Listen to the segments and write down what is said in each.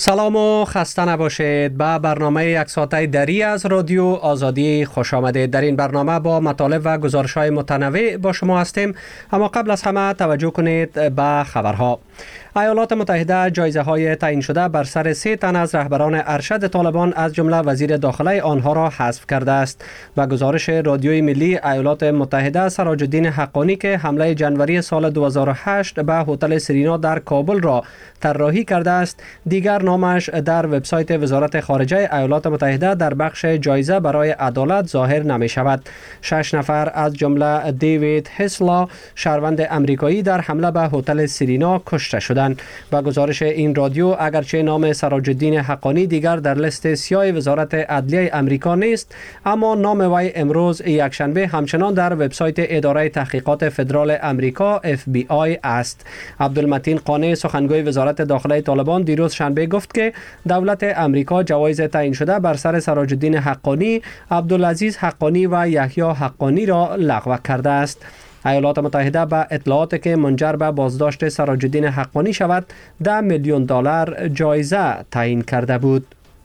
سلام و خسته نباشید. به برنامه یک ساعته دری از رادیو آزادی خوش آمدید. در این برنامه با مطالب و گزارش‌های متنوع با شما هستیم، اما قبل از همه توجه کنید به خبرها. ایالات متحده جایزه‌های تعیین شده بر سر 3 تن از رهبران ارشد طالبان از جمله وزیر داخله آنها را حذف کرده است. و گزارش رادیوی ملی ایالات متحده سراج الدین حقانی که حمله جنوری سال 2008 به هتل سرینا در کابل را طراحی کرده است، دیگر نامش در وبسایت وزارت خارجه ایالات متحده در بخش جایزه برای عدالت ظاهر نمی شود. 6 نفر از جمله دیوید هسلا، شهروند امریکایی، در حمله به هتل سرینا کشته شدند. و گزارش این رادیو اگرچه نام سراج الدین حقانی دیگر در لیست سیاه وزارت عدلیه امریکا نیست، اما نام وی امروز یکشنبه همچنان در وبسایت اداره تحقیقات فدرال امریکا FBI است. عبدالمتین قانع، سخنگوی وزارت داخله طالبان، دیروز شنبه گفت که دولت امریکا جوایز تعیین شده بر سر سراج الدین حقانی، عبدالعزیز حقانی و یحیی حقانی را لغو کرده است. ایالات متحده به اطلاعاتی که منجر به بازداشت سراج الدین حقانی شود 10 میلیون دلار جایزه تعیین کرده بود.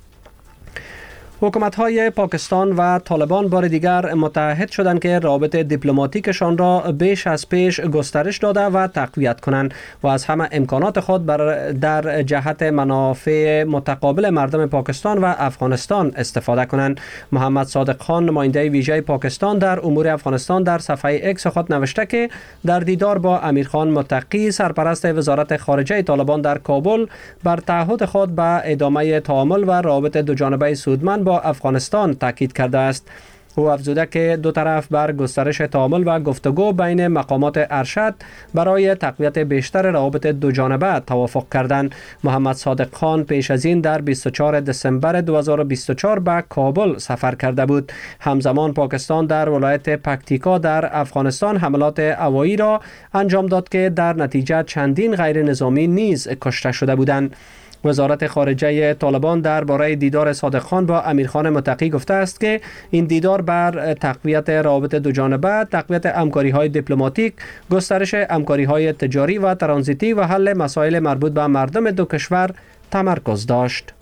حکومت‌های پاکستان و طالبان بار دیگر متحد شدند که روابط دیپلماتیکشان را بیش از پیش گسترش داده و تقویت کنند و از همه امکانات خود در جهت منافع متقابل مردم پاکستان و افغانستان استفاده کنند. محمد صادق خان، نماینده ویژه پاکستان در امور افغانستان، در صفحه اکس خود نوشته که در دیدار با امیرخان متقی، سرپرست وزارت خارجه طالبان در کابل، بر تعهد خود به ادامه تعامل و روابط دوجانبه سودمند با افغانستان تاکید کرده است. او افزوده که دو طرف بر گسترش تعامل و گفتگو بین مقامات ارشد برای تقویت بیشتر روابط دوجانبه توافق کردند. محمد صادق خان پیش از این در 24 دسامبر 2024 به کابل سفر کرده بود. همزمان پاکستان در ولایت پکتیکا در افغانستان حملات هوایی را انجام داد که در نتیجه چندین غیر نظامی نیز کشته شده بودند. وزارت خارجه طالبان درباره دیدار صادق خان با امیرخان متقی گفته است که این دیدار بر تقویت روابط دوجانبه، تقویت همکاری‌های دیپلماتیک، گسترش همکاری‌های تجاری و ترانزیتی و حل مسائل مربوط به مردم دو کشور تمرکز داشت.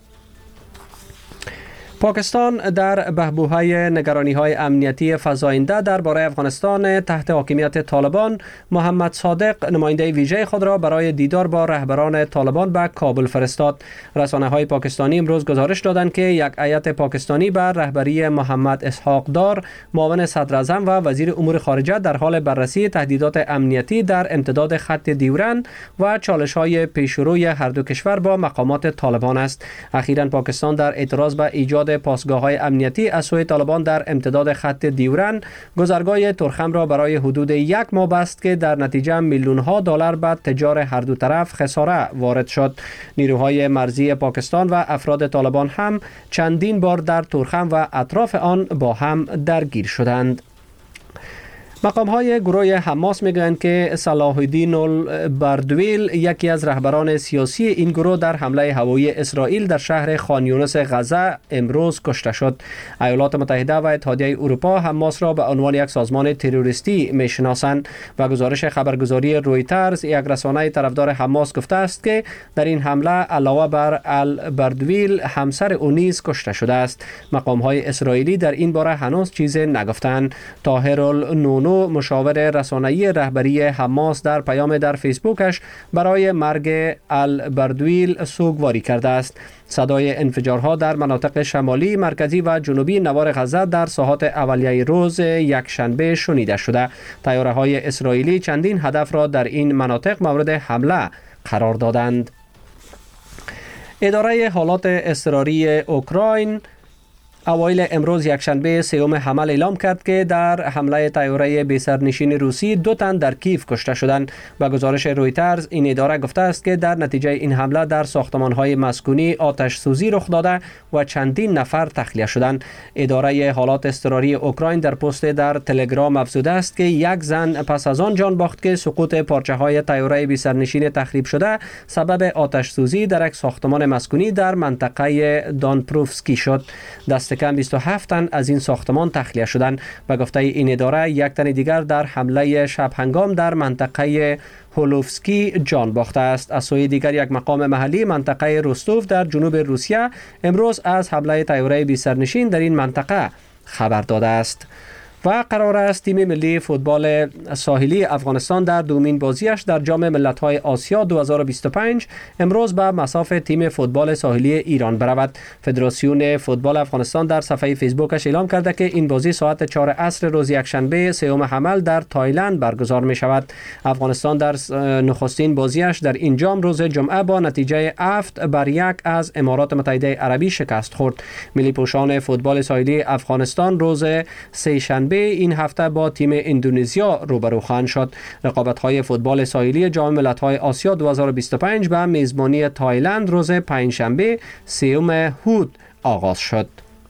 پاکستان در بحبوحه نگرانی‌های امنیتی فزاینده درباره افغانستان تحت حاکمیت طالبان، محمد صادق نماینده ویژه خود را برای دیدار با رهبران طالبان به کابل فرستاد. رسانه‌های پاکستانی امروز گزارش دادند که یک هیئت پاکستانی بر رهبری محمد اسحاق دار، معاون صدراعظم و وزیر امور خارجه، در حال بررسی تهدیدات امنیتی در امتداد خط دیورن و چالش‌های پیشروی هر دو کشور با مقامات طالبان است. اخیراً پاکستان در اعتراض به ایجاد پاسگاه‌های امنیتی از سوی طالبان در امتداد خط دیورن، گذرگاه ترخم را برای حدود 1 ماه بست که در نتیجه میلیون‌ها دلار به تجار هر دو طرف خساره وارد شد. نیروهای مرزی پاکستان و افراد طالبان هم چندین بار در ترخم و اطراف آن با هم درگیر شدند. مقام‌های گروه حماس میگویند که صلاح الدین البردویل، یکی از رهبران سیاسی این گروه، در حمله هوایی اسرائیل در شهر خان یونس غزه امروز کشته شد. ایالات متحده و اتحادیه اروپا حماس را به عنوان یک سازمان تروریستی میشناسند و گزارش خبرگزاری رویترز، یک رسانه طرفدار حماس، گفته است که در این حمله علاوه بر البردویل همسر او نیز کشته شده است. مقام‌های اسرائیلی در این باره هنوز چیزی نگفتند. طاهر النونو، مشاور رسانه‌ای رهبری حماس، در پیام در فیسبوکش برای مرگ البردویل سوگواری کرده است. صدای انفجارها در مناطق شمالی، مرکزی و جنوبی نوار غزه در ساعات اولیه روز یکشنبه شنیده شده. طیاره‌های اسرائیلی چندین هدف را در این مناطق مورد حمله قرار دادند. اداره حالات اضطراری اوکراین اوایل امروز یکشنبه سوم حمل اعلام کرد که در حمله طیاره بی‌سرنشین روسی 2 تن در کیف کشته شدند. و گزارش رویترز، این اداره گفته است که در نتیجه این حمله در ساختمان‌های مسکونی آتش سوزی رخ داده و چندین نفر تخلیه شدند. اداره حالات اضطراری اوکراین در پست در تلگرام افزوده است که یک زن پس از آن جان باخت که سقوط پارچه‌های طیاره بی‌سرنشین تخریب شده سبب آتش سوزی در یک ساختمان مسکونی در منطقه دانپروفسکی شد. دست دست کم 27 تن از این ساختمان تخلیه شدند. و گفته این اداره یک تن دیگر در حمله شب هنگام در منطقه هولوفسکی جان باخته است. از سوی دیگر یک مقام محلی منطقه روستوف در جنوب روسیه امروز از حمله طیاره بی سرنشین در این منطقه خبر داده است. و قرار است تیم ملی فوتبال ساحلی افغانستان در دومین بازیش در جام ملت‌های آسیا 2025 امروز به مصاف تیم فوتبال ساحلی ایران برود. فدراسیون فوتبال افغانستان در صفحه فیسبوکش اعلام کرده که این بازی ساعت 4 عصر روز یکشنبه 3 حمل در تایلند برگزار می شود. افغانستان در نخستین بازیش در این جام روز جمعه با نتیجه 7-1 از امارات متحده عربی شکست خورد. ملی پوشان فوتبال ساحلی افغانستان روز سه‌شنبه این هفته با تیم اندونزیا روبرو خواهند شد. رقابت‌های فوتبال ساحلی جام ملت‌های آسیا 2025 به میزبانی تایلند روز پنجشنبه 3 هود آغاز شد.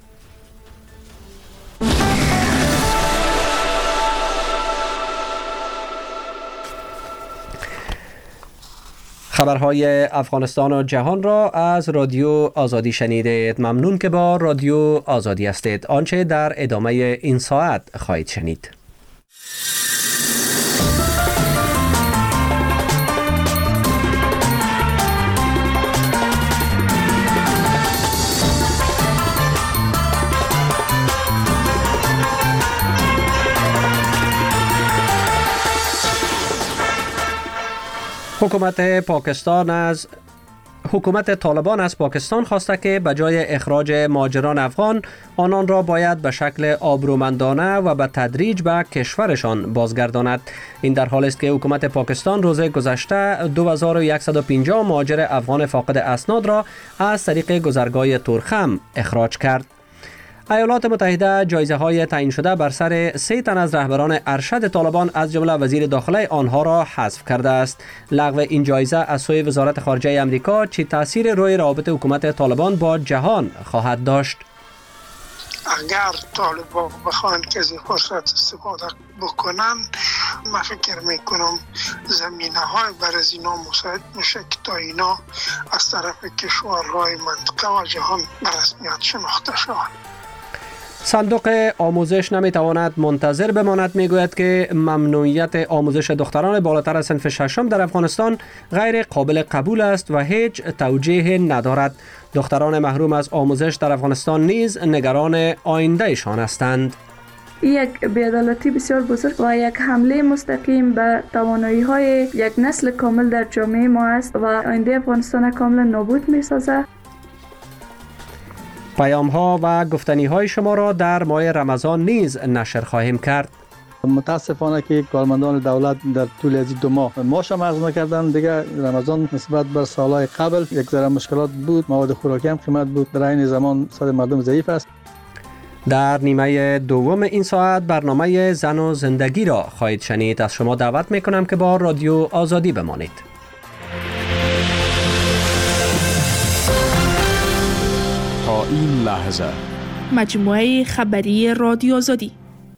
خبرهای افغانستان و جهان را از رادیو آزادی شنیدید. ممنون که با رادیو آزادی هستید. آنچه در ادامه این ساعت خواهید شنید. حکومت طالبان از پاکستان خواسته که به جای اخراج مهاجران افغان آنان را باید به شکل آبرومندانه و به تدریج به کشورشان بازگرداند. این در حالی است که حکومت پاکستان روز گذشته 2150 مهاجر افغان فاقد اسناد را از طریق گذرگاه تورخم اخراج کرد. ایالات متحده جایزه های تعیین شده بر سر 3 تن از رهبران ارشد طالبان از جمله وزیر داخله آنها را حذف کرده است. لغو این جایزه از سوی وزارت خارجه آمریکا چه تاثیر روی روابط حکومت طالبان با جهان خواهد داشت؟ اگر طالبان بخواهند که از این فرصت استفاده بکنن، من فکر میکنم زمینه های بر از اینا مساعد میشه که تا اینا از طرف کشورهای منطقه و جهان به رسمیت شناخته شوند. صندوق آموزش نمیتواند منتظر بماند. میگوید که ممنوعیت آموزش دختران بالاتر از صنف ششم در افغانستان غیر قابل قبول است و هیچ توجیه ندارد. دختران محروم از آموزش در افغانستان نیز نگران آیندهشان هستند. یک بی‌عدالتی بسیار بزرگ و یک حمله مستقیم به توانایی‌های یک نسل کامل در جامعه ما است و آینده افغانستان کاملا نابود می‌سازد. پیام ها و گفتنی های شما را در ماه رمضان نیز نشر خواهیم کرد. متاسفانه که کارمندان دولت در طول از 2 ماه معاش اخذ نکردند. دیگه رمضان نسبت بر سالهای قبل یک ذره مشکلات بود. مواد خوراکی هم قیمت بود. در این زمان صد مردم ضعیف است. در نیمه دوم این ساعت برنامه زن و زندگی را خواهید شنید. از شما دعوت میکنم که با رادیو آزادی بمانید. تا این لحظه مجموعه خبری رادیو آزادی.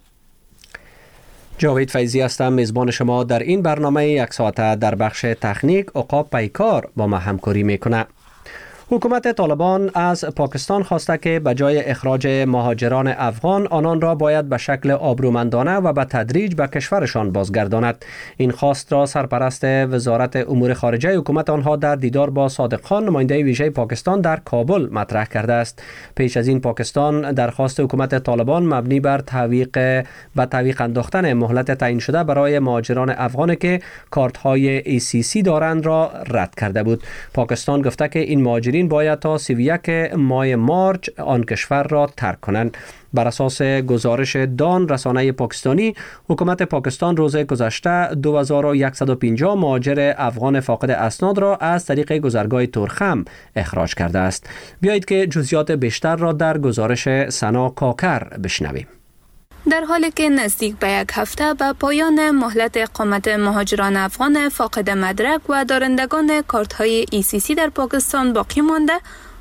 جاوید فیضی هستم، میزبان شما در این برنامه یک ساعته. در بخش تکنیک عقاب پیکار با ما همکاری میکنه. حکومت طالبان از پاکستان خواسته که به جای اخراج مهاجران افغان آنان را باید به شکل آبرومندانه و به تدریج به کشورشان بازگرداند. این خواست را سرپرست وزارت امور خارجه حکومت آنها در دیدار با صادق خان نماینده ویژه پاکستان در کابل مطرح کرده است. پیش از این پاکستان درخواست حکومت طالبان مبنی بر تعویق انداختن مهلت تعیین شده برای مهاجران افغان که کارت های ACC دارند را رد کرده بود. پاکستان گفته که این مهاجرین باید تا 31 ماه مارچ آن کشور را ترک کنند. بر اساس گزارش دان رسانه پاکستانی، حکومت پاکستان روز گذشته 2150 مهاجر افغان فاقد اسناد را از طریق گذرگاه تورخم اخراج کرده است. بیایید که جزئیات بیشتر را در گزارش سنا کاکر بشنویم. در حالی که نزدیک به 1 هفته به پایان مهلت اقامت مهاجران افغان فاقد مدرک و دارندگان کارت‌های ECC در پاکستان باقی مانده،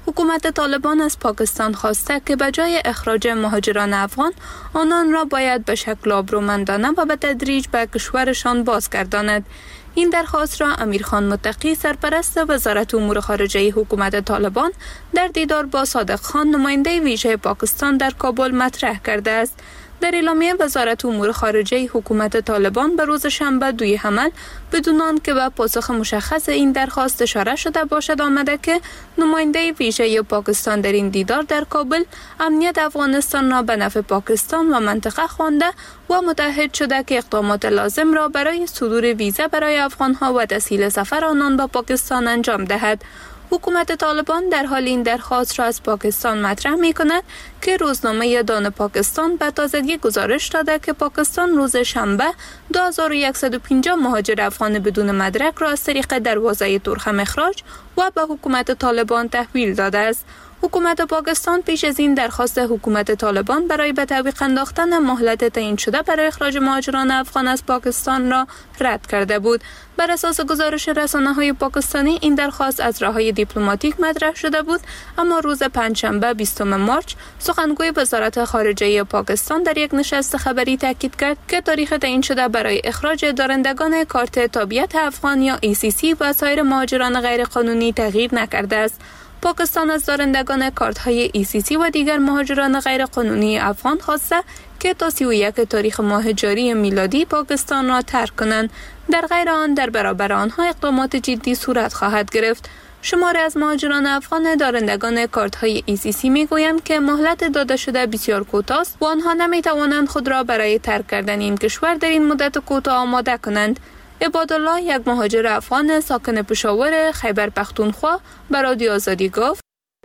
حکومت طالبان از پاکستان خواسته که به جای اخراج مهاجران افغان، آنان را باید به شکل آبرومندانه و به تدریج به کشورشان بازگرداند. این درخواست را امیرخان متقی، سرپرست وزارت امور خارجه حکومت طالبان، در دیدار با صادق خان، نماینده ویژه پاکستان در کابل مطرح کرده است. در اعلامیه وزارت امور خارجه حکومت طالبان به روز شنبه 2 حمل بدون آنکه به پاسخ مشخص این درخواست اشاره شده باشد آمده که نماینده ویژه پاکستان در این دیدار در کابل امنیت افغانستان را به نفع پاکستان و منطقه خوانده و متحد شده که اقدامات لازم را برای صدور ویزا برای افغانها و تسهیل سفر آنان به پاکستان انجام دهد. حکومت طالبان در حال این درخواست را از پاکستان مطرح می کند که روزنامه دان پاکستان به تازگی گزارش داده که پاکستان روز شنبه 2150 مهاجر افغان بدون مدرک را از طریق دروازه ترخم اخراج و به حکومت طالبان تحویل داده است. حکومت پاکستان پیش از این درخواست حکومت طالبان برای به تعویق انداختن مهلت تعیین شده برای اخراج مهاجران افغان از پاکستان را رد کرده بود. بر اساس گزارش رسانه‌های پاکستانی این درخواست از راه‌های دیپلماتیک مطرح شده بود، اما روز پنجشنبه 20 مارس سخنگوی وزارت خارجه پاکستان در یک نشست خبری تاکید کرد که تاریخ تعیین شده برای اخراج دارندگان کارت تابعیت افغان یا ECC و سایر مهاجران غیرقانونی تغییر نکرده است. پاکستان از دارندگان کارت‌های ECC و دیگر مهاجران غیرقانونی افغان خواسته که تا 31 تاریخ ماه جاری میلادی پاکستان را ترک کنند. در غیر آن در برابر آنها اقدامات جدی صورت خواهد گرفت. شماری از مهاجران افغان دارندگان کارت‌های ECC می‌گویند که مهلت داده شده بسیار کوتاه است و آنها نمی‌توانند خود را برای ترک کردن این کشور در این مدت کوتاه آماده کنند. عبادالله، یک مهاجر افغان ساکن پشاور خیبر پختونخوا، به رادیو آزادی گفت: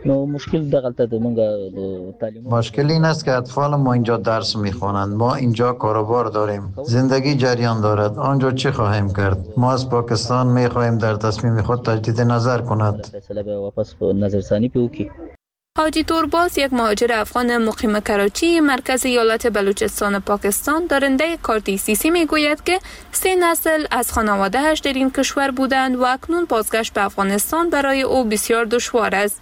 مشکل این است که اطفال ما اینجا درس میخوانند، ما اینجا کاروبار داریم، زندگی جریان دارد، آنجا چه خواهیم کرد؟ ما از پاکستان میخواهیم در تصمیم خود تجدید نظر کند. حاجی تورباز، یک مهاجر افغان مقیم کراچی، مرکز ایالت بلوچستان پاکستان، دارنده کارت ECC میگوید که 3 نسل از خانواده‌اش در این کشور بودند و اکنون بازگشت به افغانستان برای او بسیار دشوار است.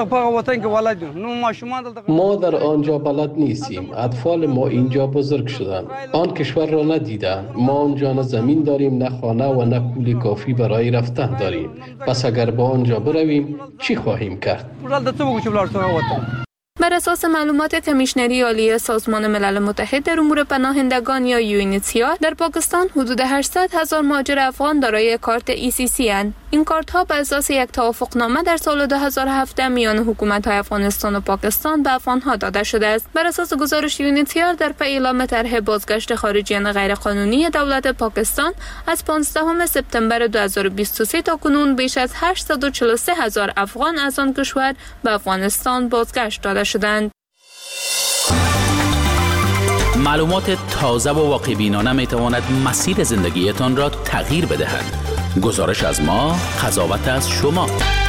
ما در آنجا بلد نیستیم. اطفال ما اینجا بزرگ شدند. آن کشور را ندیدند. ما آنجا نه زمین داریم، نه خانه و نه پول کافی برای رفتن داریم. پس اگر با آنجا برویم چی خواهیم کرد؟ بر اساس معلومات کمیشنری عالی سازمان ملل متحد در امور پناهندگان یا UNHCR، در پاکستان حدود 800,000 مهاجر افغان دارای کارت ECC اند. این کارت ها بر اساس یک توافقنامه در سال 2017 میان حکومت‌های افغانستان و پاکستان به افغان‌ها داده شده است. بر اساس گزارش UNHCR، در پی اعلام طرح بازگشت خارجیان غیرقانونی دولت پاکستان از 15 سپتامبر 2023 تا کنون بیش از 843,000 افغان از آن کشور به افغانستان بازگشت داده شدند. معلومات تازه و واقع‌بینانه می‌تواند مسیر زندگیتان را تغییر بدهد. گزارش از ما، قضاوت از شما.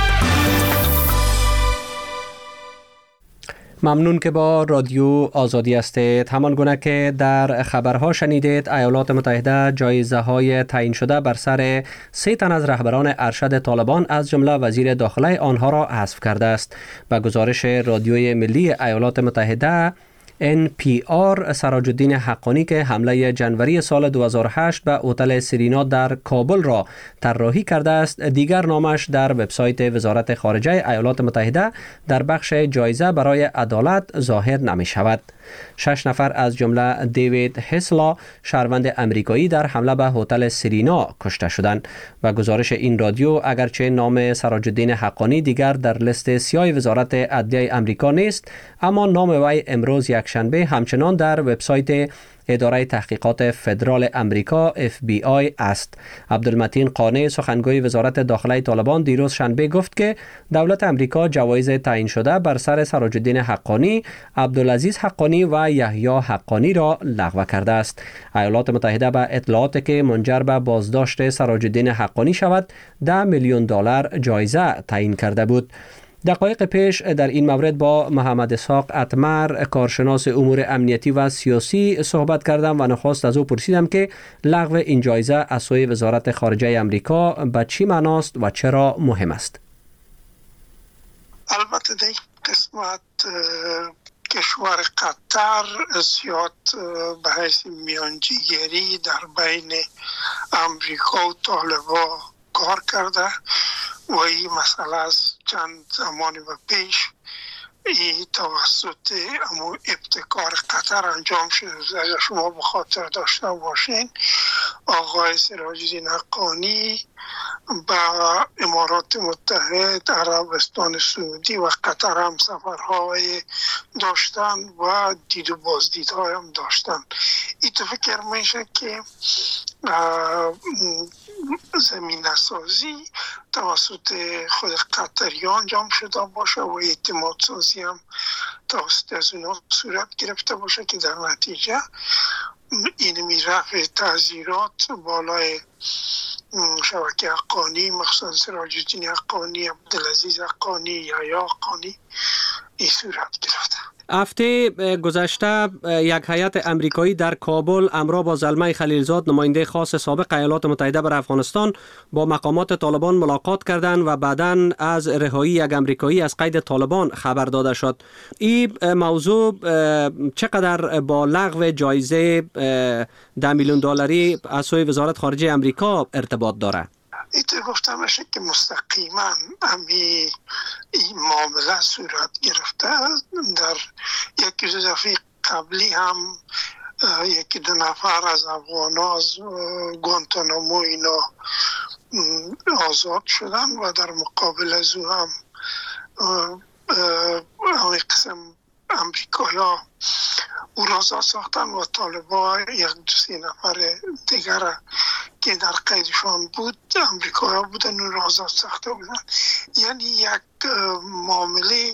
ممنون که با رادیو آزادی هستید. همان گونه که در خبرها شنیدید، ایالات متحده جایزه های تعیین شده بر سر 3 تن از رهبران ارشد طالبان از جمله وزیر داخله آنها را حذف کرده است. به گزارش رادیوی ملی ایالات متحده NPR، سراج الدین حقانی که حمله جنوری سال 2008 به هتل سرینا در کابل را طراحی کرده است، دیگر نامش در وبسایت وزارت خارجه ایالات متحده در بخش جایزه برای عدالت ظاهر نمی شود. 6 نفر از جمله دیوید هسلا، شهروند امریکایی، در حمله به هتل سرینا کشته شدند. و گزارش این رادیو اگرچه نام سراج الدین حقانی دیگر در لیست سیاه وزارت عدلیه امریکا نیست، اما نام وی امروز یکشنبه همچنان در وبسایت اداره تحقیقات فدرال امریکا FBI است. عبدالمتین قانع، سخنگوی وزارت داخله طالبان، دیروز شنبه گفت که دولت امریکا جوایز تعیین شده بر سر سراج الدین حقانی، عبدالعزیز حقانی و یحیی حقانی را لغو کرده است. ایالات متحده به اطلاعاتی که منجر به بازداشت سراج الدین حقانی شود $10 میلیون جایزه تعیین کرده بود. دقایق پیش در این مورد با محمد اسحاق اتمر، کارشناس امور امنیتی و سیاسی صحبت کردم و نخست از او پرسیدم که لغو این جایزه از سوی وزارت خارجه امریکا به چی معناست و چرا مهم است؟ البته در این قسمت کشور قطر زیاد به حیث میانجیگری در بین امریکا و طالبان کار کرده و این مسئله از چند زمانی به پیش ای توسط ابتکار قطر انجام شده. اگر شما به خاطر داشته باشین آقای سراج الدین حقانی با امارات متحد، عربستان سعودی و قطر هم سفرهای داشتن و دید و بازدیدهای هم داشتن. این تو فکر میشه که زمینه سازی توسط خود قطری انجام شده باشه و اعتماد سازی هم توسط از اونا صورت گرفته باشه که در نتیجه این رفع تعزیرات بالای شبکه حقانی، مخصوصا سراج الدین حقانی، عبدالعزیز حقانی، یحیی حقانی این صورت گرفته. هفته گذشته یک هیئت امریکایی در کابل همراه با زلمه خلیلزاد نماینده خاص سابق ایالات متحده بر افغانستان با مقامات طالبان ملاقات کردند و بعداً از رهایی یک امریکایی از قید طالبان خبر داده شد. این موضوع چقدر با لغو جایزه $10 میلیون از سوی وزارت خارجه امریکا ارتباط داره؟ ایت گفته میشه که مستقیما این معامله صورت گرفته. در یکی دو دفعه قبلی هم یکی دو نفر از افغانا از گوانتانامو اینا آزاد شدن و در مقابل از او هم همه قسم امریکایی او را آزاد ساختن و طالبان یک دو سه نفر دیگر که در قیدشان بود امریکایی بودن و را آزاد ساخته بودن. یعنی یک معامله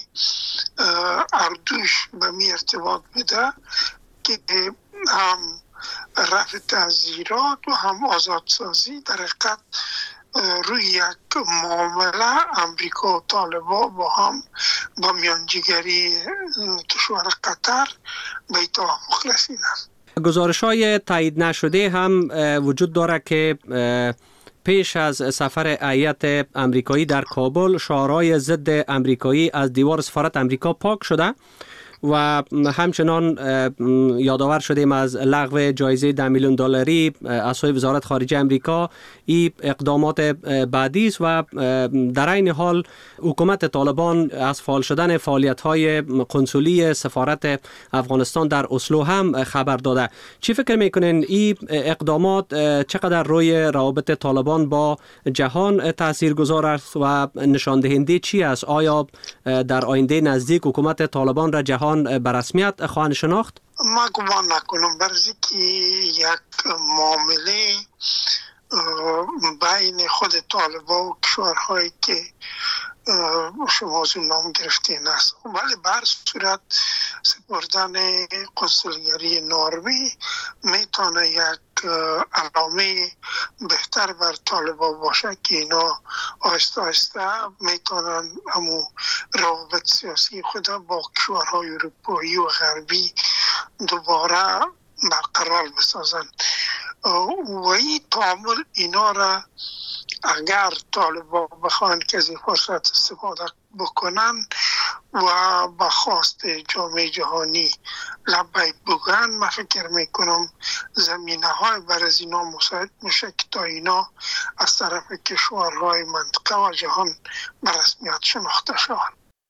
اردوش به می ارتباط بوده که هم رفع تعزیرات و هم آزادسازی در حقیقت روی یک معامله امریکا و طالبان با هم با میانجیگری کشور قطر به توافق رسیدند. گزارش‌های تایید نشده هم وجود داره که پیش از سفر هیئت امریکایی در کابل شعارهای ضد امریکایی از دیوار سفارت امریکا پاک شده و همچنان یادآور شدیم از لغو جایزه $10 میلیون از سوی وزارت خارجه امریکا. این اقدامات بعدی است و در این حال حکومت طالبان از فعال شدن فعالیت‌های قنصلی سفارت افغانستان در اسلو هم خبر داده. چی فکر میکنین این اقدامات چقدر روی روابط طالبان با جهان تاثیرگذار است و نشان دهنده چی است؟ آیا در آینده نزدیک حکومت طالبان را جهان به رسمیت خواهند شناخت؟ ما گمان نکنم، برای که یک معامله بین خود طالبان و کشورهایی که شما از اون نام گرفتین است، ولی بر صورت سپردن قنصلگری نروژ میتونه یک علامه بهتر بر طالبان باشه که اینا آهسته آهسته میتونن همون روابط سیاسی خود با کشورهای اروپایی و غربی دوباره برقرار بسازن و این تعامل اینا را اگر طالبان بخواهند که از این فرصت استفاده بکنن و با خواست جامعه جهانی لبیک بگن، من فکر میکنم زمینه های بر از اینا مساعد میشه که تا اینا از طرف کشورهای منطقه و جهان به رسمیت شناخته شوند.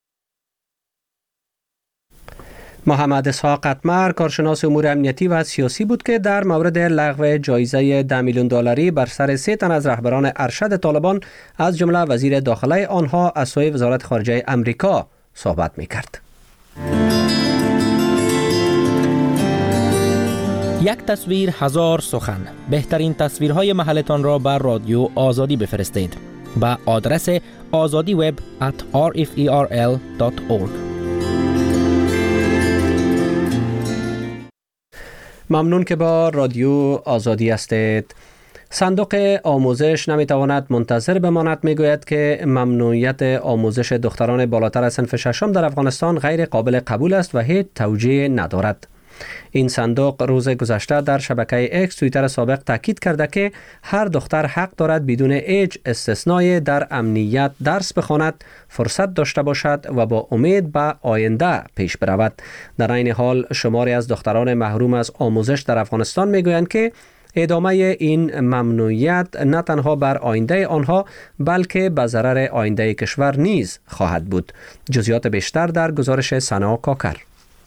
محمد اسحاق قطمر کارشناس امور امنیتی و سیاسی بود که در مورد لغو جایزه $10 میلیون بر سر 3 تن از رهبران ارشد طالبان از جمله وزیر داخله آنها از سوی وزارت خارجه امریکا صحبت می‌کرد. یک تصویر هزار سخن. بهترین تصویرهای محلتان را بر رادیو آزادی بفرستید به آدرس azadiweb@rferl.org. ممنون که با رادیو آزادی هستید. صندوق آموزش نمیتواند منتظر بماند. میگوید که ممنوعیت آموزش دختران بالاتر از صنف ششم در افغانستان غیر قابل قبول است و هیچ توجیه ندارد. این صندوق روز گذشته در شبکه اکس توییتر سابق تاکید کرده که هر دختر حق دارد بدون هیچ استثنایی در امنیت درس بخواند، فرصت داشته باشد و با امید به آینده پیش برود. در این حال شماری از دختران محروم از آموزش در افغانستان میگویند که ادامه این ممنوعیت نه تنها بر آینده آنها بلکه به ضرر آینده کشور نیز خواهد بود. جزئیات بیشتر در گزارش سنا کاکر.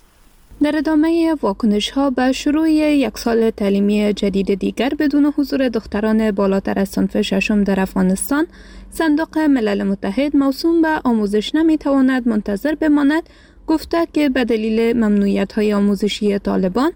در ادامه واکنش ها به شروع یک سال تعلیمی جدید دیگر بدون حضور دختران بالاتر از صنف ششم در افغانستان، صندوق ملل متحد موسوم به آموزش نمیتواند منتظر بماند. گفته که به دلیل ممنوعیت‌های آموزشی طالبان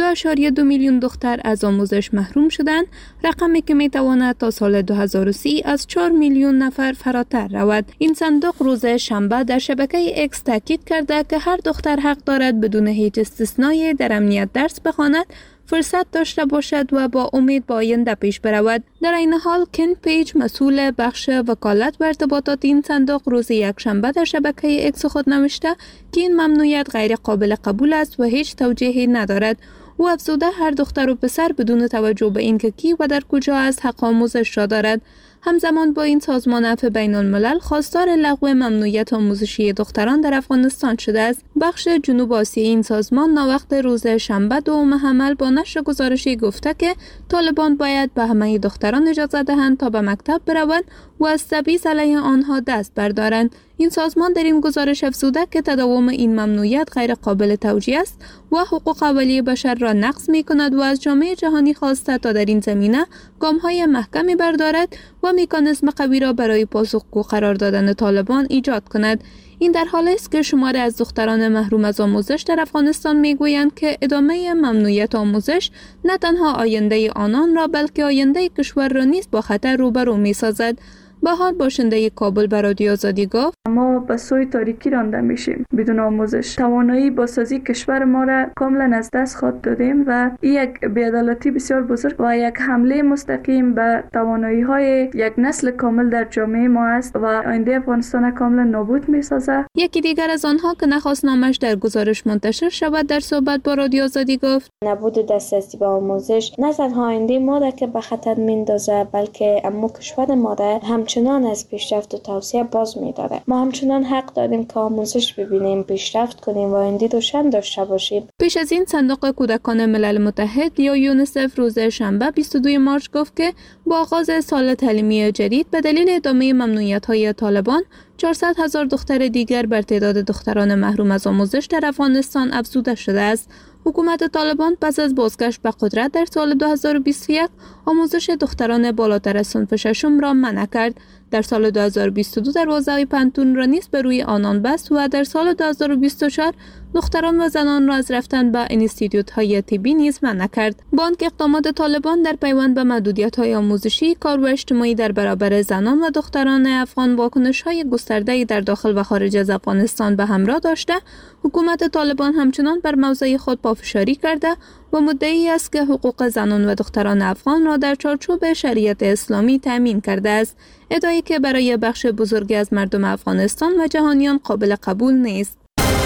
2.2 میلیون دختر از آموزش محروم شدند، رقمی که میتواند تا سال 2030 از 4 میلیون نفر فراتر رود. این صندوق روز شنبه در شبکه اکس تاکید کرده که هر دختر حق دارد بدون هیچ استثنایی در امنیت درس بخواند، فرصت داشته باشد و با امید با آینده پیش برود. در این حال کن پیج، مسئول بخش وکالت به ارتباطات این صندوق، روز یکشنبه در شبکه اکس خود نوشته که این ممنوعیت غیر قابل قبول است و هیچ توجیهی ندارد. او افزوده هر دختر و پسر بدون توجه به اینکه کی و در کجا است حق آموزش را دارد. همزمان با این سازمان عفو بین الملل خواستار لغو ممنوعیت آموزشی دختران در افغانستان شده است. بخش جنوب آسیایی این سازمان ناوقت روز شنبه دوم حمل با نشر گزارشی گفته که طالبان باید به همه دختران اجازه دهند تا به مکتب بروند و از تبعیض علیه آنها دست بردارند. این سازمان در این گزارش افزوده که تداوم این ممنوعیت غیر قابل توجیه است و حقوق اولیه بشر را نقض می کند و از جامعه جهانی خواسته تا در این زمینه گام‌های محکمی بردارد و مکانیزم قوی را برای پاسخگو قرار دادن طالبان ایجاد کند. این در حالی است که شماری از دختران محروم از آموزش در افغانستان میگویند که ادامه ممنوعیت آموزش نه تنها آینده آنان را بلکه آینده کشور را نیز با خطر روبرو می‌سازد. بهار باشنده کابل به رادیو آزادی گفت: ما به سوی تاریکی رانده میشیم. بدون آموزش توانایی بازسازی کشور ما را کاملا از دست خود دادیم و این یک بی‌عدالتی بسیار بزرگ و یک حمله مستقیم به توانایی های یک نسل کامل در جامعه ما است و آینده افغانستان کاملا نابود میسازد. یکی دیگر از آنها که نخواست نامش در گزارش منتشر شود در صحبت با رادیو آزادی گفت: نبود دسترسی به آموزش نه تنها آینده ما را که به خطر میندازه بلکه امو کشور ما را همچنان از پیشرفت و توسعه باز می‌داره. ما همچنان حق داریم که آموزش ببینیم، پیشرفت کنیم و آینده روشن داشته باشیم. پیش از این صندوق کودکان ملل متحد یا یونیسف روز شنبه 22 مارس گفت که با آغاز سال تعلیمی جدید به دلیل ادامه ممنوعیت‌های طالبان 400,000 دختر دیگر بر تعداد دختران محروم از آموزش در افغانستان افزوده شده است. حکومت طالبان پس از بازگشت به قدرت در سال 2021 آموزش دختران بالاتر از صنف ششم را منع کرد. در سال 2022 دروازه پانتون را نیز به روی آنان بست و در سال 2024 دختران و زنان را از رفتن به انستیتوت‌های طبی نیز منع کرد. با آنکه اقدامات طالبان در پیوند به محدودیت‌های آموزشی، کار و اجتماعی در برابر زنان و دختران افغان واکنش‌های گسترده‌ای در داخل و خارج از افغانستان به همراه داشته، حکومت طالبان همچنان بر موضع خود پافشاری کرده و مدعی است که حقوق زنان و دختران افغان را در چارچوب شریعت اسلامی تامین کرده است، ادعایی که برای بخش بزرگی از مردم افغانستان و جهانیان قابل قبول نیست.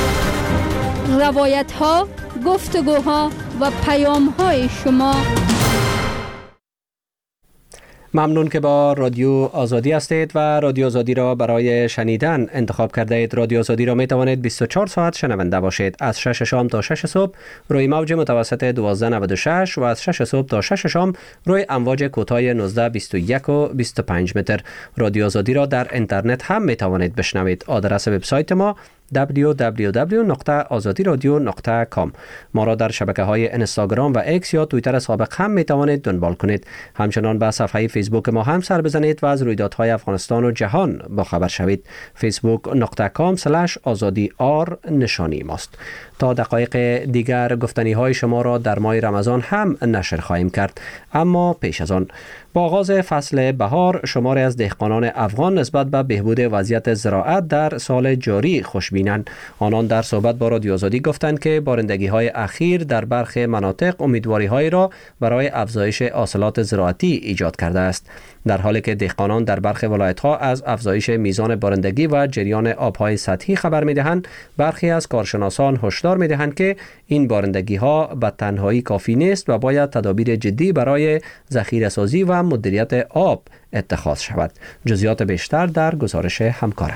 روایت‌ها، گفتگوها و پیام‌های شما. ممنون که با رادیو آزادی هستید و رادیو آزادی را برای شنیدن انتخاب کرده اید. رادیو آزادی را می توانید 24 ساعت شنونده باشید، از 6 شام تا 6 صبح روی موج متوسط 1296 و از 6 صبح تا 6 شام روی امواج کوتاه 19 21 و 25 متر. رادیو آزادی را در اینترنت هم می توانید بشنوید. آدرس وبسایت ما www.azadiradio.com. ما را در شبکه‌های اینستاگرام و ایکس یا توییتر سابق هم می توانید دنبال کنید. همچنان به صفحه فیسبوک ما هم سر بزنید و از رویدادهای افغانستان و جهان با خبر شوید. facebook.com/azadi_r نشانی ماست. تا دقایق دیگر گفتنی های شما را در ماه رمضان هم نشر خواهیم کرد، اما پیش از آن با آغاز فصل بهار شماری از دهقانان افغان نسبت به بهبود وضعیت زراعت در سال جاری خوشبین ببینند. آنان در صحبت با رادیو آزادی گفتند که بارندگی‌های اخیر در برخی مناطق امیدواری‌هایی را برای افزایش حاصلات زراعتی ایجاد کرده است، در حالی که دهقانان در برخی ولایت‌ها از افزایش میزان بارندگی و جریان آب‌های سطحی خبر می‌دهند. برخی از کارشناسان هشدار می‌دهند که این بارندگی‌ها به تنهایی کافی نیست و باید تدابیر جدی برای ذخیره‌سازی و مدیریت آب اتخاذ شود. جزئیات بیشتر در گزارش همکارم.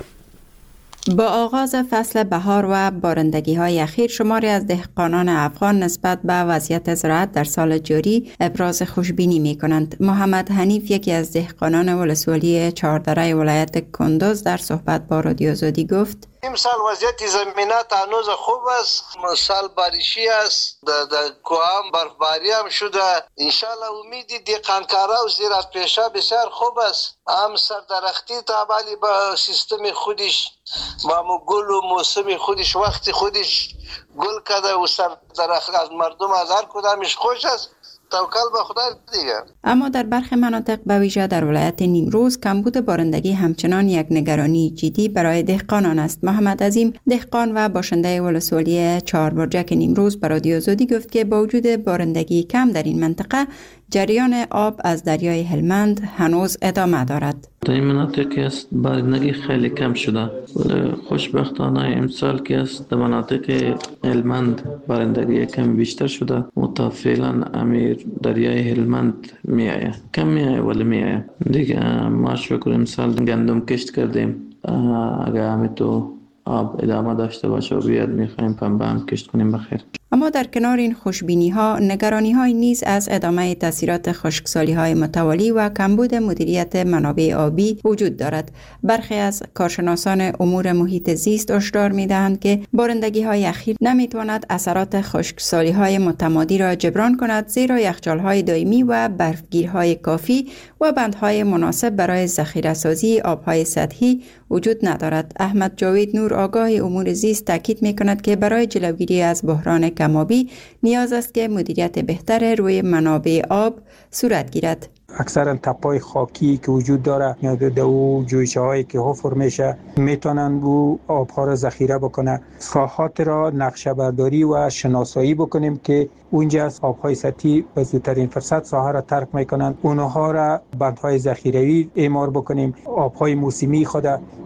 با آغاز فصل بهار و بارندگی‌های اخیر، شماری از دهقانان افغان نسبت به وضعیت زراعت در سال جاری ابراز خوشبینی می‌کنند. محمد حنیف، یکی از دهقانان ولسوالی چهاردره ولایت کندوز، در صحبت با رادیو آزادی گفت: امسال وضعیت زمینات هنوز خوب است. سال بارشی است، در کوام برفباری هم شده. انشالله امیدی دهقانکارا و زراعت پیشه بسیار خوب است. هم سردرختی تابعی با سیستم خودش، با گل و موسم خودش، وقت خودش گل کرده و سردرخت از مردم از هر کدامش خوش است. توکل به خدا دیگه. اما در برخی مناطق به ویژه در ولایت نیمروز کمبود بارندگی همچنان یک نگرانی جدی برای دهقانان است. محمد عظیم، دهقان و باشنده ولسوالی چهاربرجک نیمروز، به رادیو آزادی گفت که با وجود بارندگی کم در این منطقه، جریان آب از دریای هلمند هنوز ادامه دارد. در این مناطق که است بارندگی خیلی کم شده، ولی خوشبختانه امسال که است در مناطق هلمند بارندگی کم بیشتر شده. فعلا امیر دریای هلمند میآید، کم میآید ولی میآید دیگه. ما شکر امسال گندم کشت کردیم، اگر همین تو آب ادامه داشته باشه و بیاد میخوایم پنبه هم کشت کنیم بخیر. اما در کنار این خوشبینی ها، نگرانی های نیز از ادامه تاثیرات خشکسالی های متوالی و کمبود مدیریت منابع آبی وجود دارد. برخی از کارشناسان امور محیط زیست هشدار می‌دهند که بارندگی های اخیر نمیتواند اثرات خشکسالی های متمادی را جبران کند، زیرا یخچال های دائمی و برفگیرهای کافی و بندهای مناسب برای ذخیره‌سازی آبهای سطحی وجود ندارد. احمد جاوید نور، آگاه امور زیست، تاکید می‌کند که برای جلوگیری از بحران کم‌آبی نیاز است که مدیریت بهتر روی منابع آب صورت گیرد. اکثرا تپای خاکی که وجود داره یا دو جویچه هایی که حفر میشه میتونن او آبها را ذخیره بکنه. ساحات را نقشه برداری و شناسایی بکنیم که اونجا از آبهای سطحی به زودترین فرصت ساحه را ترک میکنن، اونها را بندهای ذخیروی اعمار بکنیم. آبهای موسمی خود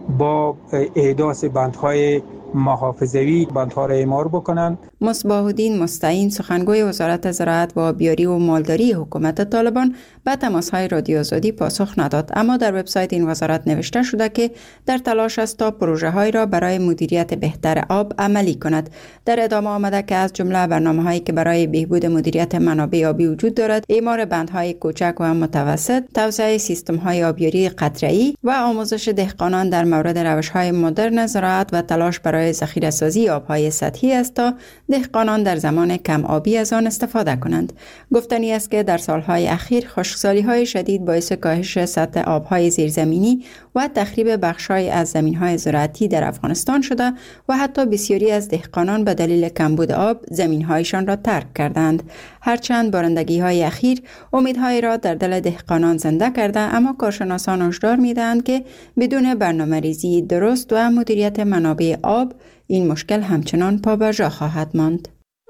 با احداث بندهای محافظوی بندها را اعمار بکنن. مصباح الدین مستعین، سخنگوی وزارت زراعت و آبیاری و مالداری حکومت طالبان، به تماس‌های رادیو آزادی پاسخ نداد، اما در وبسایت این وزارت نوشته شده که در تلاش است تا پروژه‌هایی را برای مدیریت بهتر آب عملی کند. در ادامه آمده که از جمله برنامه‌هایی که برای بهبود مدیریت منابع آبی وجود دارد، اعمار بندهای کوچک و متوسط، توسعه سیستم‌های آبیاری قطره‌ای و آموزش دهقانان در مورد روش‌های مدرن زراعت و تلاش برای ذخیره‌سازی آب‌های سطحی است تا دهقانان در زمان کم آبی از آن استفاده کنند. گفتنی است که در سالهای اخیر خشکسالی‌های شدید باعث کاهش سطح آب‌های زیرزمینی و تخریب بخش‌های از زمین‌های زراعتی در افغانستان شده و حتی بسیاری از دهقانان به دلیل کمبود آب زمین‌هایشان را ترک کردند. هرچند بارندگی‌های اخیر امیدهای را در دل دهقانان زنده کرده، اما کارشناسان هشدار می‌دهند که بدون برنامه‌ریزی درست و مدیریت منابع آب این مشکل همچنان پابرجا خواهد ماند.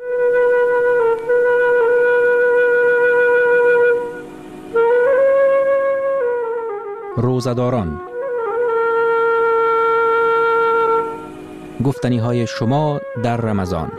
روزه‌داران، گفتنی‌های شما در رمضان.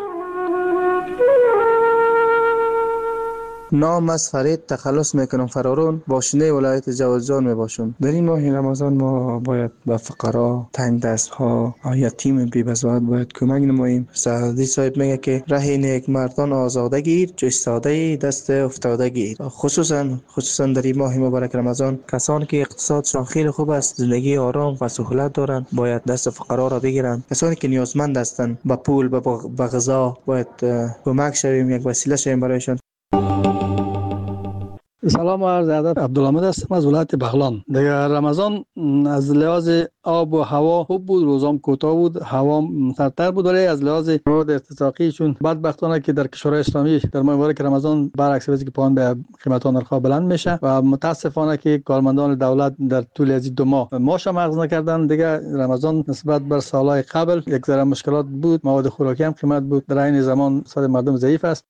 نام از فرید تخلص میکنم فرارون، باشنده ولایت جوزجان میباشم. در این ماه رمضان ما باید به فقرا، تنگ دست ها، یتیم بی بزاعت باید کمک نماییم. سعدی صاحب میگه که ره نیک مردان آزاده گیر، چو ایستاده دست افتاده گیر. خصوصا در این ماه مبارک رمضان کسانی که اقتصاد شاخیر خوب است، زندگی آرام و سهولت دارند، باید دست فقرا را بگیرند. کسانی که نیازمند هستند به پول، به غذا باید کمک شویم، یک وسیله شویم برایشان. سلام و عرض ادب. عبدالحمید هستم از ولایت بغلان. دیگه رمضان از لحاظ آب و هوا خوب بود، روزام کوتاه بود، هوا سردتر بود، ولی از لحاظ مواد ارتزاقی چون بدبختانه که در کشورهای اسلامی در ماه مبارک رمضان برعکس وضعی که پایان به قیمت نرخ‌ها بلند میشه و متاسفانه که کارمندان دولت در طول از 2 ماه معاش مغز نکردن. دیگه رمضان نسبت بر سالهای قبل یک ذره مشکلات بود، مواد خوراکی هم قیمت بود، در این زمان صد مردم ضعیف است.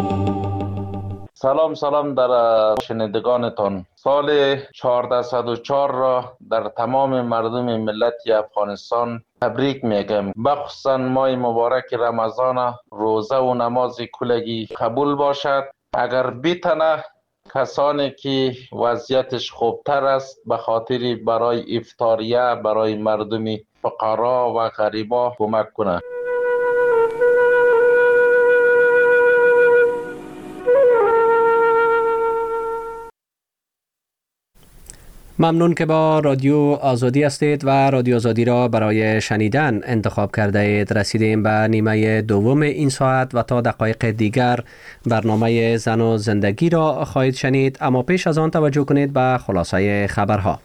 سلام در شنیدگانتان. سال 1404 را در تمام مردم ملت افغانستان تبریک میگم. بخصوصا ماه مبارک رمضان، روزه و نماز کلگی قبول باشد. اگر بیتنه کسانی که وضعیتش خوبتر است به خاطر برای افطاریه برای مردم فقرا و غریبا کمک کنه. ممنون که با رادیو آزادی هستید و رادیو آزادی را برای شنیدن انتخاب کرده اید. رسیدیم به نیمه دوم این ساعت و تا دقایق دیگر برنامه زن و زندگی را خواهید شنید، اما پیش از آن توجه کنید به خلاصه خبرها.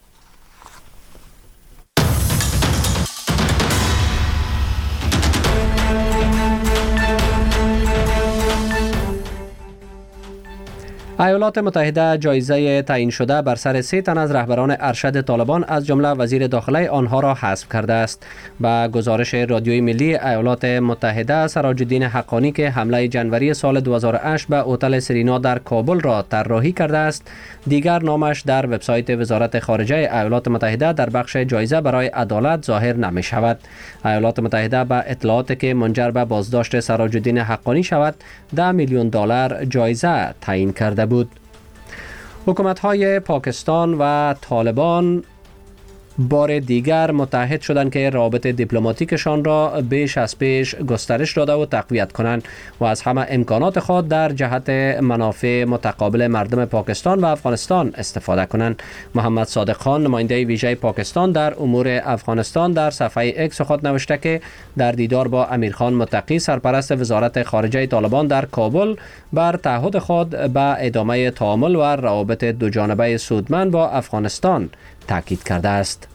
ایالات متحده جایزه تعیین شده بر سر 3 تن از رهبران ارشد طالبان از جمله وزیر داخله آنها را حذف کرده است. با گزارش رادیوی ملی ایالات متحده، سراج الدین حقانی که حمله جنوری سال 2008 به هتل سرینا در کابل را طراحی کرده است، دیگر نامش در وبسایت وزارت خارجه ایالات متحده در بخش جایزه برای عدالت ظاهر نمی شود. ایالات متحده به اطلاعاتی که منجر به بازداشت سراج الدین حقانی شود $10 میلیون جایزه تعیین کرده بود. حکومت‌های پاکستان و طالبان بار دیگر متحد شدند که رابطه دیپلماتیکشان را بیش از پیش گسترش داده و تقویت کنند و از همه امکانات خود در جهت منافع متقابل مردم پاکستان و افغانستان استفاده کنند. محمد صادق خان، نماینده ویژه پاکستان در امور افغانستان، در صفحه اکس خود نوشته که در دیدار با امیرخان متقی، سرپرست وزارت خارجه طالبان در کابل، بر تعهد خود به ادامه تعامل و روابط دوجانبه سودمند با افغانستان تاکید کرده است.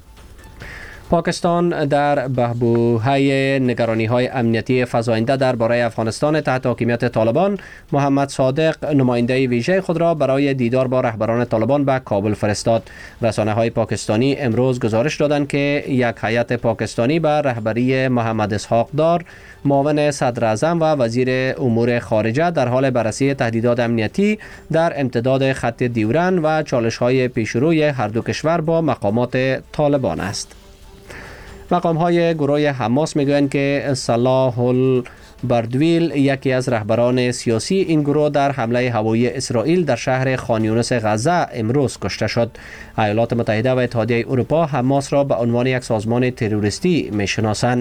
پاکستان در بحبوحه نگرانی‌های امنیتی فزاینده درباره افغانستان تحت حاکمیت طالبان، محمد صادق نماینده ویژه خود را برای دیدار با رهبران طالبان به کابل فرستاد. رسانه‌های پاکستانی امروز گزارش دادند که یک هیئت پاکستانی به رهبری محمد اسحاق دار، معاون صدر اعظم و وزیر امور خارجه، در حال بررسی تهدیدات امنیتی در امتداد خط دیورن و چالش‌های پیشروی هر دو کشور با مقامات طالبان است. مقام‌های گروه حماس میگویند که صلاح البردویل، یکی از رهبران سیاسی این گروه، در حمله هوایی اسرائیل در شهر خان یونس غزه امروز کشته شد. ایالات متحده و اتحادیه اروپا حماس را به عنوان یک سازمان تروریستی میشناسند.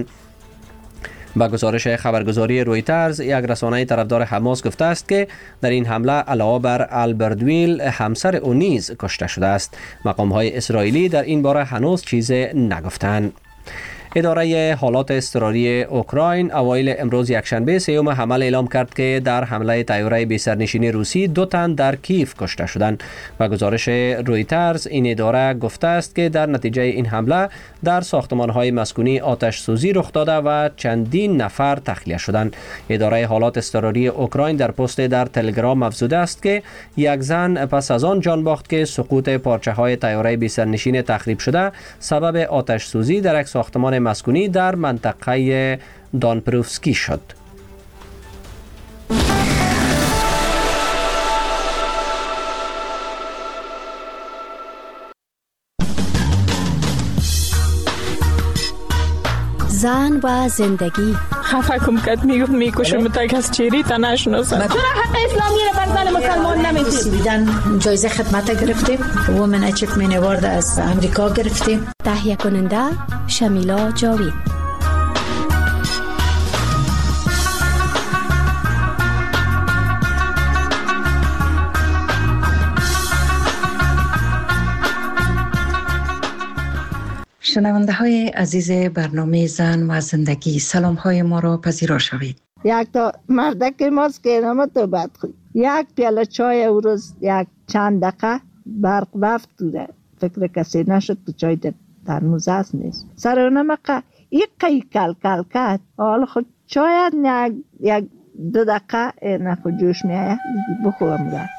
با گزارش خبرگزاری رویترز، یک رسانه طرفدار حماس گفته است که در این حمله علاوه بر البردویل همسر او نیز کشته شده است. مقام‌های اسرائیلی در این باره هنوز چیزی نگفتند. اداره حالات اضطراری اوکراین اوایل امروز یکشنبه 3 حمل اعلام کرد که در حمله طیاره بی سرنشین روسی 2 تن در کیف کشته شدند. و گزارش رویترز، این اداره گفته است که در نتیجه این حمله در ساختمان‌های مسکونی آتش سوزی رخ داده و چندین نفر تخلیه شدند. اداره حالات اضطراری اوکراین در پست در تلگرام افزوده است که یک زن پس از آن جان باخت که سقوط پارچه‌های طیاره بی سرنشین تخریب شده سبب آتش سوزی در یک ساختمان مسکونی در منطقه دانپروفسکی شد. زن و زندگی. خفه کم کت میکشم تا کس چیری تا نشناسم. چرا حق اسلامی رو بر زن مسلمان نمیدید؟ جایزه خدمت گرفتیم. وومن اچیومنت اوارد از امریکا گرفتیم. تهیه کننده شمیلا جاوید. شنونده های عزیز برنامه زن و زندگی، سلام های ما را پذیرا شوید. یک تا مردک ماست که نامه تو بدخوی. یک پیاله چای او روز یک چند دقیقه برق رفت توده. فکر کسی نشد تو چای در ترموز هست نیست. سر اونم یک قی کل کل کرد. حالا خود چای یک 2 دقیقه نخود جوش میایه بخورم گرد.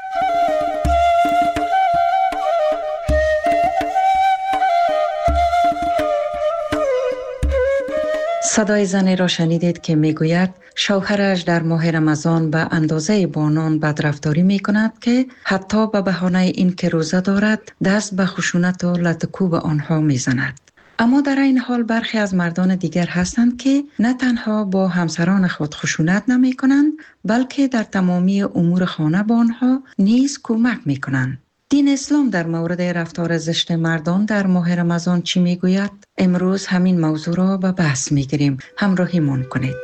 صدای زنی را شنیدید که میگوید شوهرش در ماه رمضان به اندازه با آنان بدرفتاری می کند که حتی به بهانه این که روزه دارد دست به خشونت و لطکوب آنها می زند. اما در این حال برخی از مردان دیگر هستند که نه تنها با همسران خود خشونت نمی کنند بلکه در تمامی امور خانه با آنها نیز کمک می کنند. دین اسلام در مورد رفتار زشت مردان در ماه رمضان چی میگوید؟ امروز همین موضوع را به بحث میگیریم. همراهیمان کنید.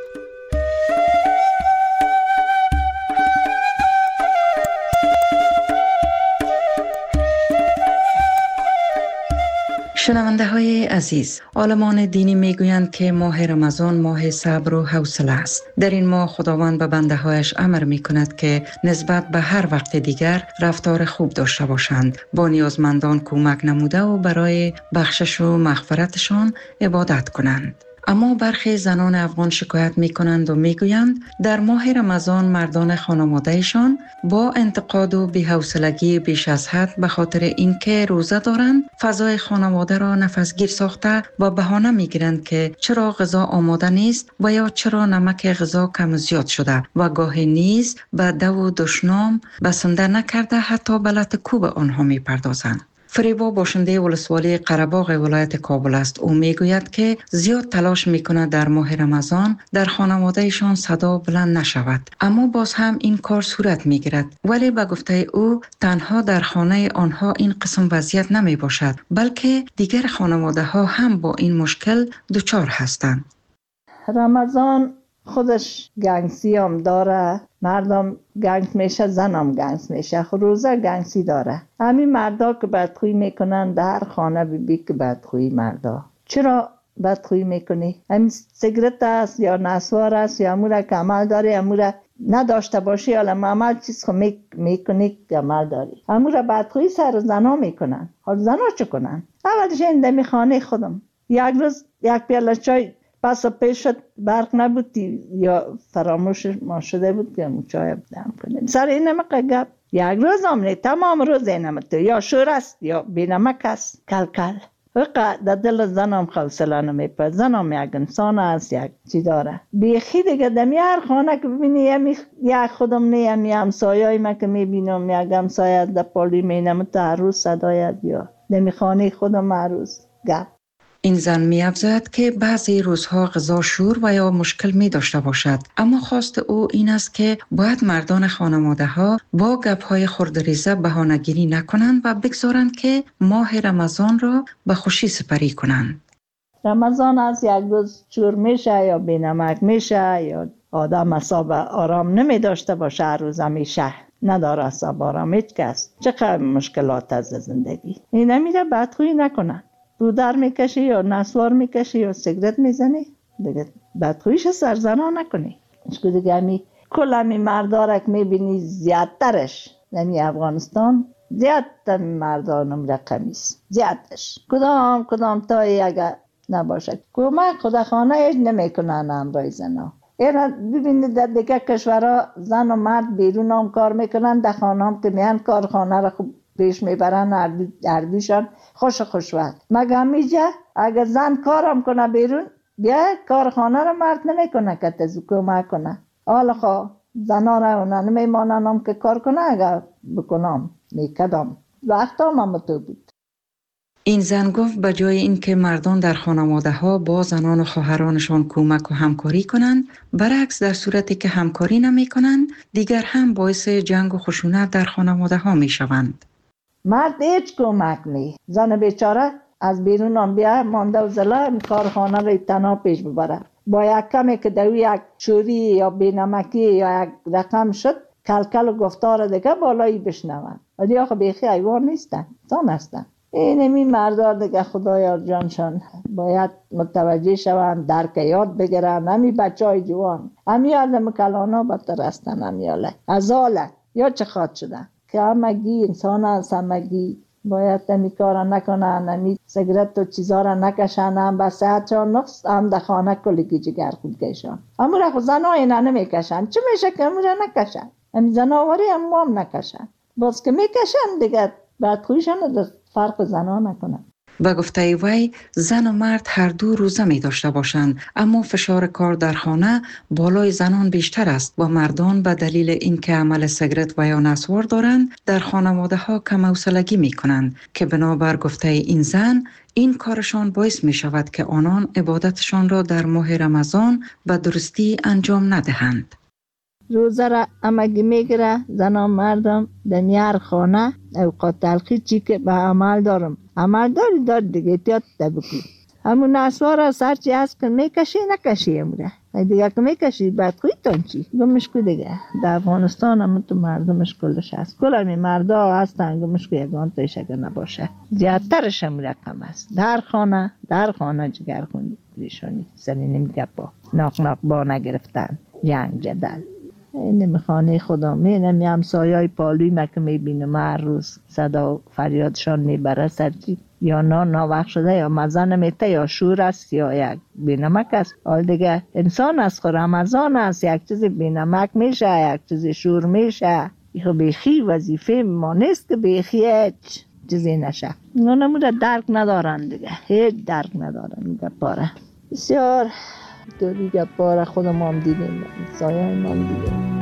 شنونده های عزیز، عالمان دینی میگویند که ماه رمضان ماه صبر و حوصله است. در این ماه خداوند به بنده هایش امر می کند که نسبت به هر وقت دیگر رفتار خوب داشته باشند، با نیازمندان کمک نموده و برای بخشش و مغفرتشان عبادت کنند. اما برخی زنان افغان شکایت می کنند و می گویند در ماه رمضان مردان خانوادهشان با انتقاد و بی‌حوصلگی بیش از حد به خاطر اینکه روزه دارند فضای خانواده را نفسگیر ساخته و بهانه می گیرند که چرا غذا آماده نیست و یا چرا نمک غذا کم زیاد شده و گاهی نیز به دو و دشنام بسنده نکرده حتی به لطکوب آنها می پردازند. فریبا باشنده ولسوالی قره‌باغ ولایت کابل است. او میگوید که زیاد تلاش میکند در ماه رمضان در خانوادهشان صدا بلند نشود، اما باز هم این کار صورت میگیرد. ولی به گفته او تنها در خانه آنها این قسم وضعیت نمی باشد، بلکه دیگر خانواده ها هم با این مشکل دچار هستند. رمضان خودش گنگسی هم داره، مردم گنگ میشه، زنم گنگ میشه، روزه گنگسی داره. همین مردا که بدخویی میکنن در خانه بی که بدخویی مردا. چرا بدخویی میکنی؟ همین سیگرت است یا نسوار است یا امور که عمل داری، امور نداشته باشی یا عمل چیز خو میکنی که عمل داری. امور بدخویی سر زنا میکنن. حال زنا چه کنن؟ اولش این دمی خانه خودم یک روز یک پیاله چای پس پیش شد، برق نبود یا فراموش ما شده بود که چای دم کنیم. سر این نمک گپ یک روز هم تمام روز این نمک یا شور است یا بی نمک است. کل کل در دل زنم حوصله نمیپره. زنم یک انسان است، یک چی داره بیخی دیگه. دمی هر خانه که ببینی یک خودم نه همسایه‌ای ما که میبینم یک همسایه در پالی مینم تا هر روز صدای یا دمی خانه خودم هر روز گپ. این زن می افزاید که بعضی روزها غذا شور و یا مشکل می داشته باشد، اما خواست او این است که باید مردان خانواده ها با گپ های خردریزه بهانه‌گیری نکنند و بگذارند که ماه رمضان را به خوشی سپری کنند. رمضان از یک روز شور میشه یا بینمک میشه یا آدم اصاب آرام نمی داشته باشه، هر روز همیشه نداره اصاب آرام هیچ کس. چقدر مشکلات از زندگی این نمیره بدخویی نکنن. دودر میکشی یا نسوار میکشی یا سیگرت میزنی دیگه بدخویش سرزنا نکنی. اشکو دیگه همی کل همی مردارک میبینی زیادترش یعنی افغانستان زیادتر مردانم رقمیست زیادش کدام تا اگر نباشد کمک خدا خانه ایش نمیکنن همراه زنا. اینا ببینید در دیگه کشورها زن و مرد بیرون هم کار میکنن، در خانه هم که میان کارخانه را خوب پیش میبرن، هر دوشان خوش وقت. مگه میجه اگر زن کارم کنه بیرون بیا کارخانه رو مرد نمیکنه که تزو کمک کنه. حالا خواه زنا رو نمیمانن هم که کار کنه، اگر بکنم میکدم وقت هم تو بود. این زن گفت به جای اینکه مردان در خانواده ها با زنان و خواهرانشان کمک و همکاری کنند، برعکس در صورتی که همکاری نمی کنند دیگر هم باعث جنگ و خشونت در خانواده ها می شوند. مرد هیچ کمک نی، زن بیچاره از بیرون هم بیا مانده و زلا کارخانه رو تنها پیش ببره. با یک کمی که دوی یک چوری یا بینمکی یا یک رقم شد کلکل و گفتار دیگه بالایی بشنون. ولی آخه بیخی ایوان نیستن، زن هستن. این مردار دیگه خدایا جانشان باید متوجه شوند، درک یاد بگیرن. همی بچه های جوان همی آدم کلانا بدتر هستن، همی ازاله یا چه خواد شدن که همگی انسان هست، همگی باید همی کارا نکنن، همی سیگرت و چیزا را نکشن، هم به صحتشان نقص، هم در خانه کلگی جگر خود کشن. همو را خود زنها اینا نمیکشن، چه میشه که همو را نکشن؟ همی زناوری هم نکشن، باز که میکشن دیگه بعد خویشان در فرق زنها نکنن. به گفته وی زن و مرد هر دو روزه می داشته باشند، اما فشار کار در خانه بالای زنان بیشتر است و مردان به دلیل اینکه عمل سیگرت و یا نسوار دارند در خانواده ها کم حوصلگی می کنند که بنابر گفته این زن این کارشان باعث می شود که آنان عبادتشان را در ماه رمضان به درستی انجام ندهند. روزه را همگی میگیره زنان مردم در میار خانه اوقات تلخی چی که به عمل دارم عمل دار دیگه احتیاط بکنی. همون نسوار سرچی هست که میکشی نکشی امره دیگه که میکشی بعد خویتان چی گمش کو دیگه. در افغانستان هم تو مردمش کلش هست، کل همی مردا هستن گمش کو یگان تایش اگر نباشه زیادترش هم رقم هست. در خانه جگر خوندی پریشانی سری نمیگه با ناق با نگرفتن جنگ جدل. این خانه خدا مینم همسایه‌های پالوی ما که میبینم هر روز صدا فریادشان میبره سرچی یا ناوقت شده یا مزه نمیته یا شور است یا یک بینمک است. حال دیگه انسان است خود رمضان است، یک چیز بینمک میشه یک چیز شور میشه. این بیخی وظیفه ما نیست که بیخی هیچ چیزی نشه. اونمو درک ندارن دیگه، هیچ درک ندارن. میگه پاره بسیار دوری گپاره خودم هم دیدیم، سایه هم دیدیم.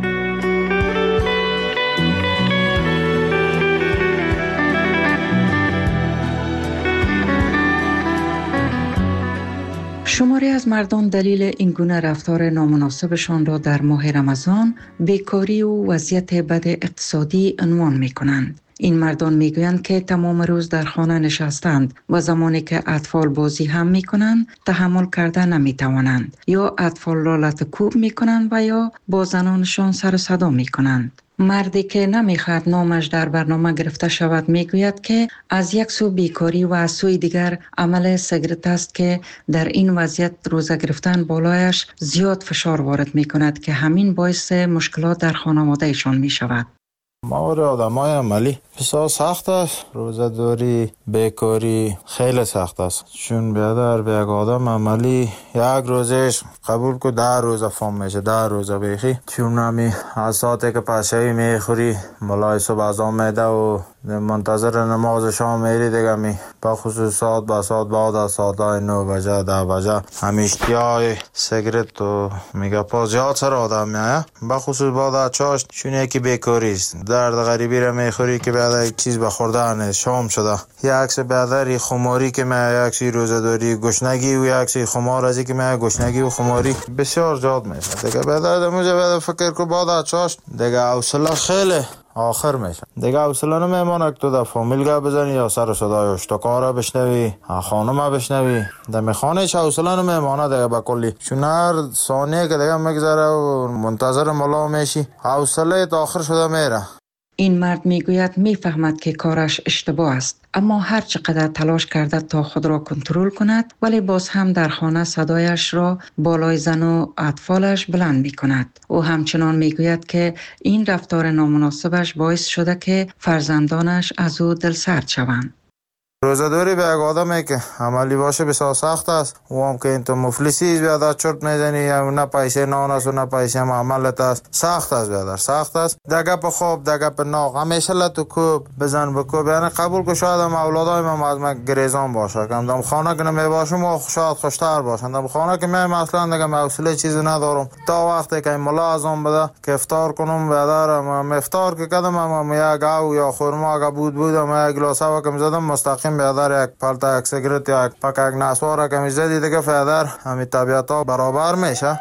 شماری از مردان دلیل این گونه رفتار نامناسبشان را در ماه رمضان بیکاری و وضعیت بد اقتصادی عنوان می کنند. این مردان میگویند که تمام روز در خانه نشستند و زمانی که اطفال بازی هم میکنند تحمل کرده نمیتوانند، یا اطفال را لطکوب میکنند و یا با زنانشان سر و صدا میکنند. مردی که نمیخواد نامش در برنامه گرفته شود میگوید که از یک سو بیکاری و از سوی دیگر عمل سیگرت است که در این وضعیت روزه گرفتن بالایش زیاد فشار وارد میکند که همین باعث مشکلات در خانوادهشان میشود. مور آدمای عملی بسیار سخت است. روزه داری بیکاری خیلی سخت است، چون بیادر به یک آدم عملی یک روزش قبول که 10 روزه فهم میشه، 10 روزه بیخی. چون همی از ساعتی که پشهی میخوری ملای صبح از آن میده و منتظر نماز شام میری دیگه می بخصوص ساعت با ساعت بعد از ساعت 9 بجه 10 بجه همی اشتیای سیگرت و میگه پاس زیاد سر آدم میایه، بخصوص بعد از چاشت چون یکی بیکاری است. درد غریبی را میخوری که بعد یک چیز بخورده نیست، شام شده یک عکس بعد خماری که میایه، یک چیز روزه داری گشنگی و یک عکس خمار ازی که میایه گشنگی و خماری بسیار زیاد میشه دیگه. بعد از فکر کو بعد از چاشت دیگه حوصله خیلی آخر میشه دیگه. حوصله نمیمونه که تو در فامیل گپ بزنی یا سر صدای اشتکارا بشنوی، خانم بشنوی. در خانه هیچ حوصله نمیمونه دیگه به کلی، چون هر ثانیه که دیگه میگذره و منتظر ملا میشی حوصله تا آخر شده میره. این مرد میگوید میفهمد که کارش اشتباه است، اما هر چقدر تلاش کرده تا خود را کنترل کند ولی باز هم در خانه صدایش را بالای زن و اطفالش بلند می کند. او همچنان میگوید که این رفتار نامناسبش باعث شده که فرزندانش از او دلسرد شوند. روزه‌داری به یک آدمی که عملی باشه بسیار سخت است. و هم که این تو مفلسی بیادر چرت میزنی، نه پیسه نان است و نه پیسه عملت است. سخت است بیادر، سخت است. دگه په خواب دگه په ناق همیشه لتو کوب بزن بکوب. یعنی قبول که شاید هم اولادای من از من گریزان باشه، کم دم خانه که نمی باشم و شاید خوشتر باشن. دم خانه که من اصلا دیگه حوصله چیزی ندارم تا وقتی که ملا ازم بده که افطار کنم. بیادر افطار که کردم یک گاو یا خرما اگه بودم یک گلاس هوا که میزدم مستقیم بیادر یک پالتا یک سیگرت یا یک پک یک نسوار که میزدی دیگه بیادر همین طبیعت ها برابر میشه.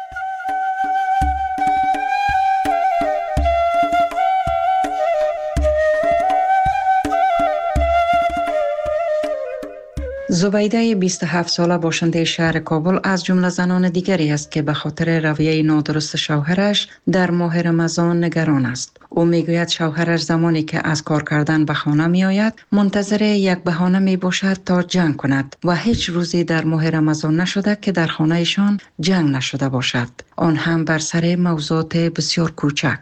زبیده 27 ساله باشنده شهر کابل از جمله زنان دیگری است که به خاطر رویه نادرست شوهرش در ماه رمضان نگران است. او میگوید شوهرش زمانی که از کار کردن به خانه می آید منتظر یک بهانه می باشد تا جنگ کند و هیچ روزی در ماه رمضان نشده که در خانهشان جنگ نشده باشد، آن هم بر سر موضوعات بسیار کوچک.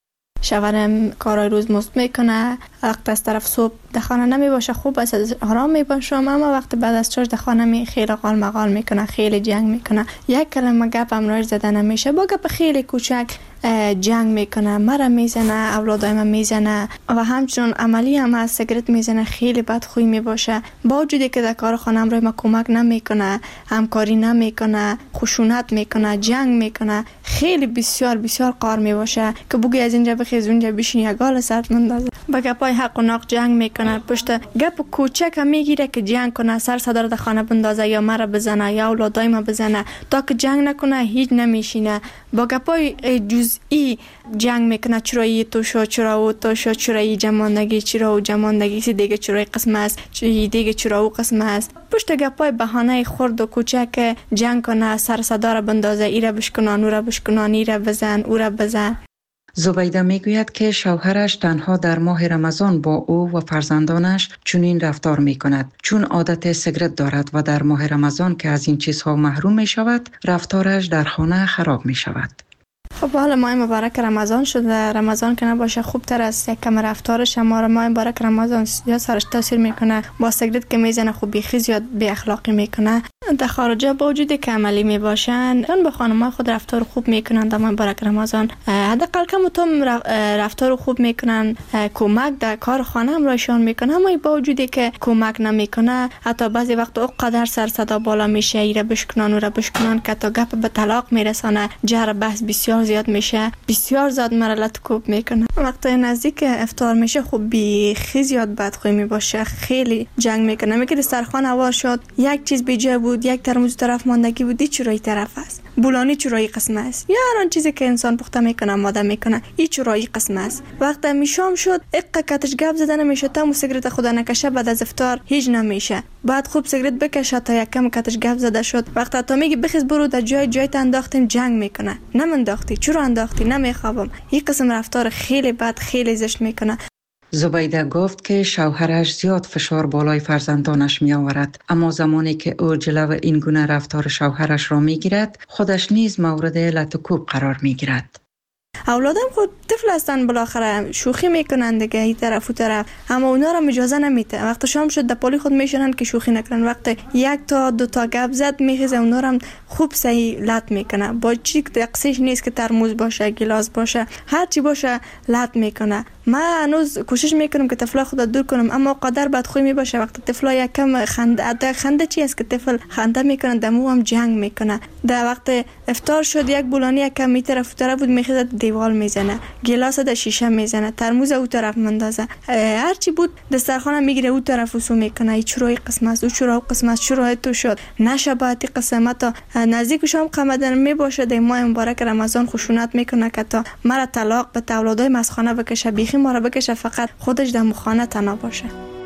شوهرم کارای روز مست میکنه، وقت از طرف صبح در خانه نمی باشه، خوب است آرام میباشم، اما وقت بعد از چاش در خانه می خیلی قال مقال میکنه، خیلی جنگ میکنه، یک کلمه گپ هم راش زده نمیشه، با گپ خیلی کوچک جنگ میکنه، مرا میزنه، اولادایم میزنه و همچنان عملی هم از سیگرت میزنه، خیلی بدخوی میباشه. با وجودی که در کار خانم روی ما کمک نمیکنه، همکاری نمیکنه، خشونت میکنه، جنگ میکنه، خیلی بسیار بسیار قار میباشه که بگی از اینجا بخیز اونجا بشین یک گال سرت مندازه. با گپای حق و ناق جنگ میکنه، پشت گپ کوچک هم میگیره که جنگ کنه، سر صدر در خانه بندازه یا مرا بزنه یا اولادایم بزنه، تا که جنگ نکنه هیچ نمیشینه. با گپای جزئی جنگ میکنه، چرایی تو شو، چرا او تو شو، چرایی جماندگی، چرا او جماندگی، سی دیگه چرای قسم است، دیگه چرا او قسم است. پشت گپای بهانه خرد و کوچک جنگ کنه، سر صدا را بندازه، ایره بشکنان، او را بشکنان، ایره بزن، او را بزن. زبیده میگوید که شوهرش تنها در ماه رمضان با او و فرزندانش چنین رفتار میکند، چون عادت سیگرت دارد و در ماه رمضان که از این چیزها محروم می شود، رفتارش در خانه خراب می شود. خب حالا ماه مبارک رمضان شده، رمضان که نباشه خوب تر است، یک کم رفتارش اما ماه مبارک رمضان زیاد سرش تاثیر میکنه، با سیگرت که میزنه خوب بیخی زیاد بی اخلاقی میکنه. در خارجه با وجودی که عملی میباشن اون به خانم‌های خود رفتار خوب میکنن، در ماه مبارک رمضان حداقل کم تو رفتار خوب میکنن، کمک در کار خانه هم رایشان میکنه، اما با وجودی که کمک نمیکنه حتی بعضی وقت اونقدر سر صدا بالا میشه، ایره بشکنان و را بشکنان که تا گپ به طلاق میرسانه، جر بحث بسیار زیاد میشه، بسیار زیاد مرلت کوب میکنه. وقتی نزدیک افطار میشه خب بیخی زیاد بدخوی میباشه، خیلی جنگ میکنه، میگه سرخوان هوا شد، یک چیز بیجا بود، یک ترموز طرف ماندگی بود، چرایی طرف است، بولانی چرایی قسم است، یا هر آن چیزی که انسان پخته میکنه ماده میکنه این چرایی قسم است. وقتی میشام شد اقا کتش گپ زدن نمیشه، تا سیگرت خدا نکشه بعد از افطار هیچ نمیشه، بعد خوب سیگرت بکشه تا یک کم کتش گپ زده شد، وقتی تا میگی بخیز برو در جای انداختیم، جنگ میکنه، نمنداختی چرا انداختی، نمیخوابم. این قسم رفتار خیلی بد، خیلی زشت میکنه. زبیده گفت که شوهرش زیاد فشار بالای فرزندانش می آورد، اما زمانی که او جلو این گونه رفتار شوهرش را می گیرد، خودش نیز مورد لط و کوب قرار می گیرد. اولادم خود طفل هستن، بالاخره شوخی میکنن دیگه، این طرف و طرف، اما اونا را اجازه نمیده. وقت شام شد در پالی خود میشنن که شوخی نکنن، وقت یک تا دو تا گپ زد میخیزه، اونا را خوب صحیح لط میکنه، با چیک دقیقش نیست که ترموز باشه، گلاس باشه، هر چی باشه لط میکنه. من هنوز کوشش میکنم که طفلا خود دور کنم، اما قدر بدخوی میباشه. وقت طفلا یک کم خنده چی است که طفل خنده میکنه، دمو هم جنگ میکنه. در وقت افطار شد یک بولانی یک کم می طرف بود میخیزه دیوال میزنه، گلاس در شیشه میزنه، ترموز او طرف مندازه، هر چی بود دسترخوان میگیره او طرف وسو میکنه. این چرای قسم است، او چرا قسم است، چرا تو شد نشباتی قسمت نزدیک شام قمدن میباشه. در ماه مبارک رمضان خشونت میکنه که تا مرا طلاق به اولادای مسخانه بکشه، بیخی ما را بکشه، فقط خودش در مخانه تنها باشه.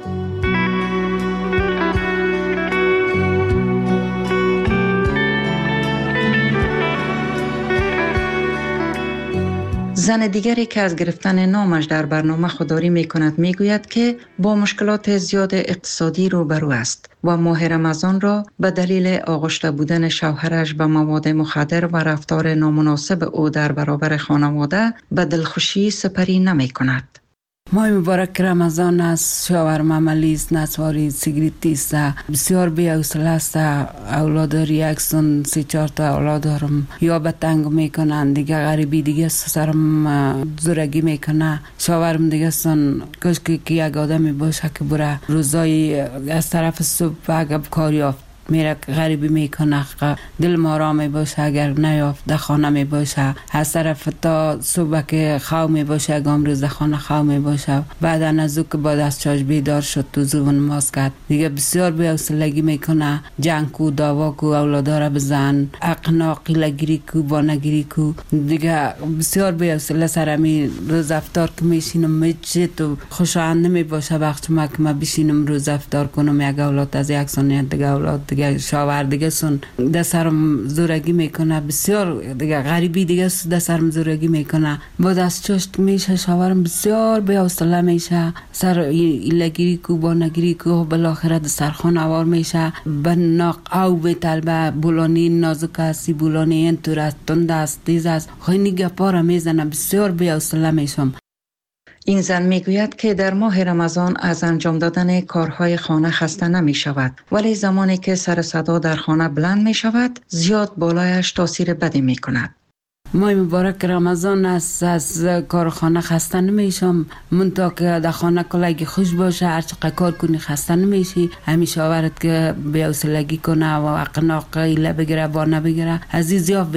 زن دیگری که از گرفتن نامش در برنامه خودداری می کند می گوید که با مشکلات زیاد اقتصادی روبرو است و ماه رمضان را به دلیل آغشته بودن شوهرش به مواد مخدر و رفتار نامناسب او در برابر خانواده به دلخوشی سپری نمی کند. ماه مبارک رمضان است، شوهرم عملی است، نسواری، سیگریتی است، بسیار بی‌حوصله است. اولاد ریاکسون 3-4 تا اولاد دارم، یا به تنگ میکنن دیگه، غریبی دیگه سرم زورگی میکنه. شوهرم دیگه سن کاش که یک آدمی باشه که بره روزای از طرف صبح اگه کاری میره غریبی میکنه دل ما را می باشه، اگر نیافت در خانه می باشه، از طرف تا صبح که خواب می باشه اگام روز در خانه خواب می باشه. بعد از که بعد از چاش بیدار شد تو زبون ماست کرد دیگه بسیار بی حوصلگی میکنه، جنگ کو دعوا کو اولادا را بزن، اقناقی لگیری کو با نگیری کو دیگه بسیار بی حوصله سرمی روز افطار که میشینم میچه تو خوشایند نمی باشه وقت ما که ما بشینم روز افطار کنم یک اولاد از یک سن دیگه اولاد دیگه شاور دیگه سن در سرم زورگی میکنه، بسیار دیگه غریبی دیگه در سرم زورگی میکنه. بعد از چشت میشه شاورم بسیار بی حوصله میشه، سر لگیری کو با نگیری کو بالاخره در سرخان آوار میشه، بناق او به طلبه بولانی نازک هستی، بولانی این طور است، تند است، تیز است، خیلی گپا را میزنه، بسیار بی حوصله میشم. این زن میگوید که در ماه رمضان از انجام دادن کارهای خانه خسته نمی شود، ولی زمانی که سر صدا در خانه بلند می شود زیاد بالایش تاثیر بدی می کند. ماه مبارک رمضان است، از کار خانه خسته نمیشم، منطقه که در خانه کلگی خوش باشه، هر چقدر کار کنی خسته نمیشی. همیشه آورد که بی‌حوصلگی کنه و اقناق ایله بگیره با نبگیره از این زیاد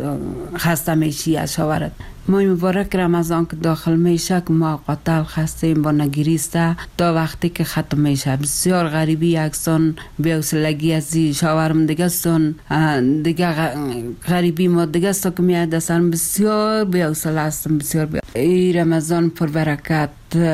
خسته میشی از شاورد. ماه مبارک رمضان که داخل میشه که ما قاتل خستیم با نگیریسته تا وقتی که ختم میشه. بسیار غریبی اکسان بی‌حوصلگی از این شاورم دیگه سن دیگه غریبی ما دیگه سا که میاد دستم بسیار بی‌حوصله هستم. بسیار این رمضان پر برکت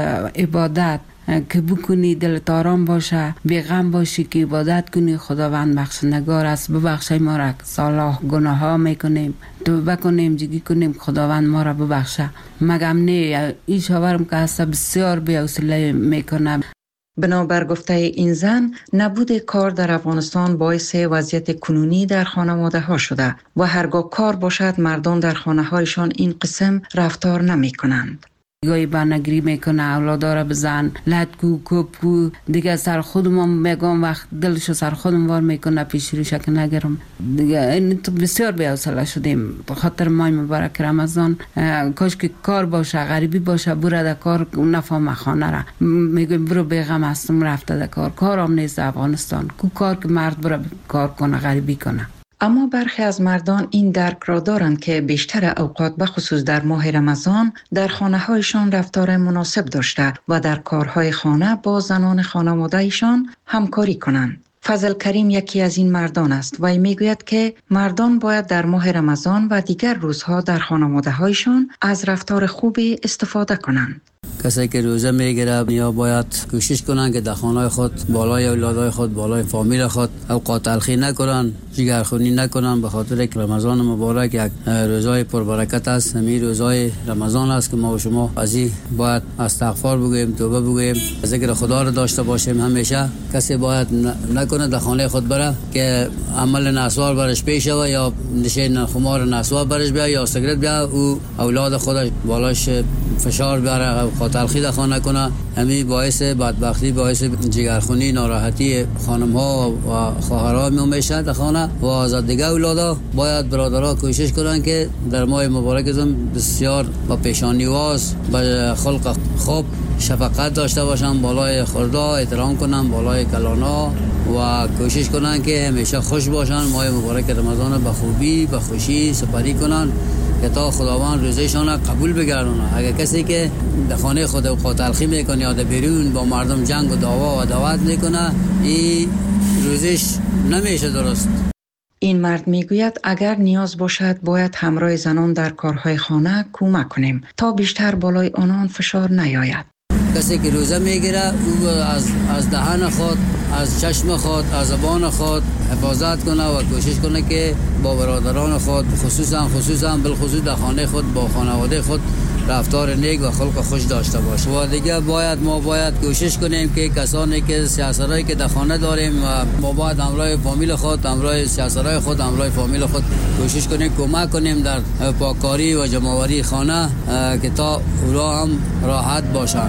عبادت که بکنی دلت آرام باشه، بیغم باشی که عبادت کنی، خداوند بخشندگار است. ببخشای ما را صلاح گناه ها میکنیم، توبه کنیم، جگی کنیم، خداوند ما را ببخشه. مگم نه این شاورم که هسته بسیار بی‌حوصله میکنه. بنابر گفته این زن، نبود کار در افغانستان باعث وضعیت کنونی در خانواده ها شده و هرگاه کار باشد مردان در خانه هایشان این قسم رفتار نمی کنند. گاهی برنگری میکنه، اولادا را بزن، لد کو کوب کو دیگه سر خودم میگم وقت دلشو سر خودم وار میکنه پیش روشه که نگرم دیگه. این تو بسیار بی‌حوصله شدیم به خاطر ماه مبارک رمضان. کاش که کار باشه، غریبی باشه، برو در کار، نفهم خانه را میگم برو بیغم هستم رفته در کار، کارم نیست افغانستان کو کار که مرد برو کار کنه غریبی کنه. اما برخی از مردان این درک را دارند که بیشتر اوقات به خصوص در ماه رمضان در خانه هایشان رفتار مناسب داشته و در کارهای خانه با زنان خانواده ایشان همکاری کنند. فضل کریم یکی از این مردان است و میگوید که مردان باید در ماه رمضان و دیگر روزها در خانواده هایشان از رفتار خوبی استفاده کنند. کسی که روزه میگیره یا باید کوشش کنن که در خانه خود بالای اولادای خود، بالای فامیل خود اوقات تلخی نکنن، جگرخونی نکنن، به خاطر که رمضان مبارک یک روزای پربرکت است. همین روزای رمضان است که ما و شما از این باید استغفار بگوییم، توبه بگوییم، ذکر خدا را داشته باشیم. همیشه کسی باید نکنه در خانه خود بره که عمل نسوار برش پیش و یا نشین خمار نسوار برش بیا یا سیگرت بیا او اولاد خودش بالاش فشار بیاره، تلخی در خانه کنه. همین باعث بدبختی، باعث جگرخونی، ناراحتی خانم ها و خواهرها میشه در خانه و از دیگه اولادا. باید برادرها کوشش کنن که در ماه مبارکتون بسیار با پیشانیواز، با خلق خوب، شفقت داشته باشن، بالای خوردا احترام کنن، بالای کلانا و کوشش کنن که همیشه خوش باشن. ماه مبارک رمضان به خوبی، به خوشی سپری کنن که تا خداوند روزشان قبول بگردونه. اگر کسی که در خانه خود اوقات تلخی میکنه یا در بیرون با مردم جنگ و دعوا و دعوت میکنه، این روزش نمیشه درست. این مرد میگوید اگر نیاز باشد باید همراه زنان در کارهای خانه کمک کنیم تا بیشتر بالای آنان فشار نیاید. کسی که روزه میگیره او از دهن خود، از چشم خود، از زبان خود حفاظت کنه و کوشش کنه که با برادران خود خصوصا بالخصوص در خانه خود با خانواده خود رفتار نیک و خلق خوش داشته باشه. و دیگه ما باید کوشش کنیم که کسانی که سیاستایی که در خانه داریم و ما باید همراه فامیل خود، همراه سیاستای خود، همراه فامیل خود کوشش کنیم کمک کنیم در پاککاری و جمع‌آوری خانه که تا اونها هم راحت باشن.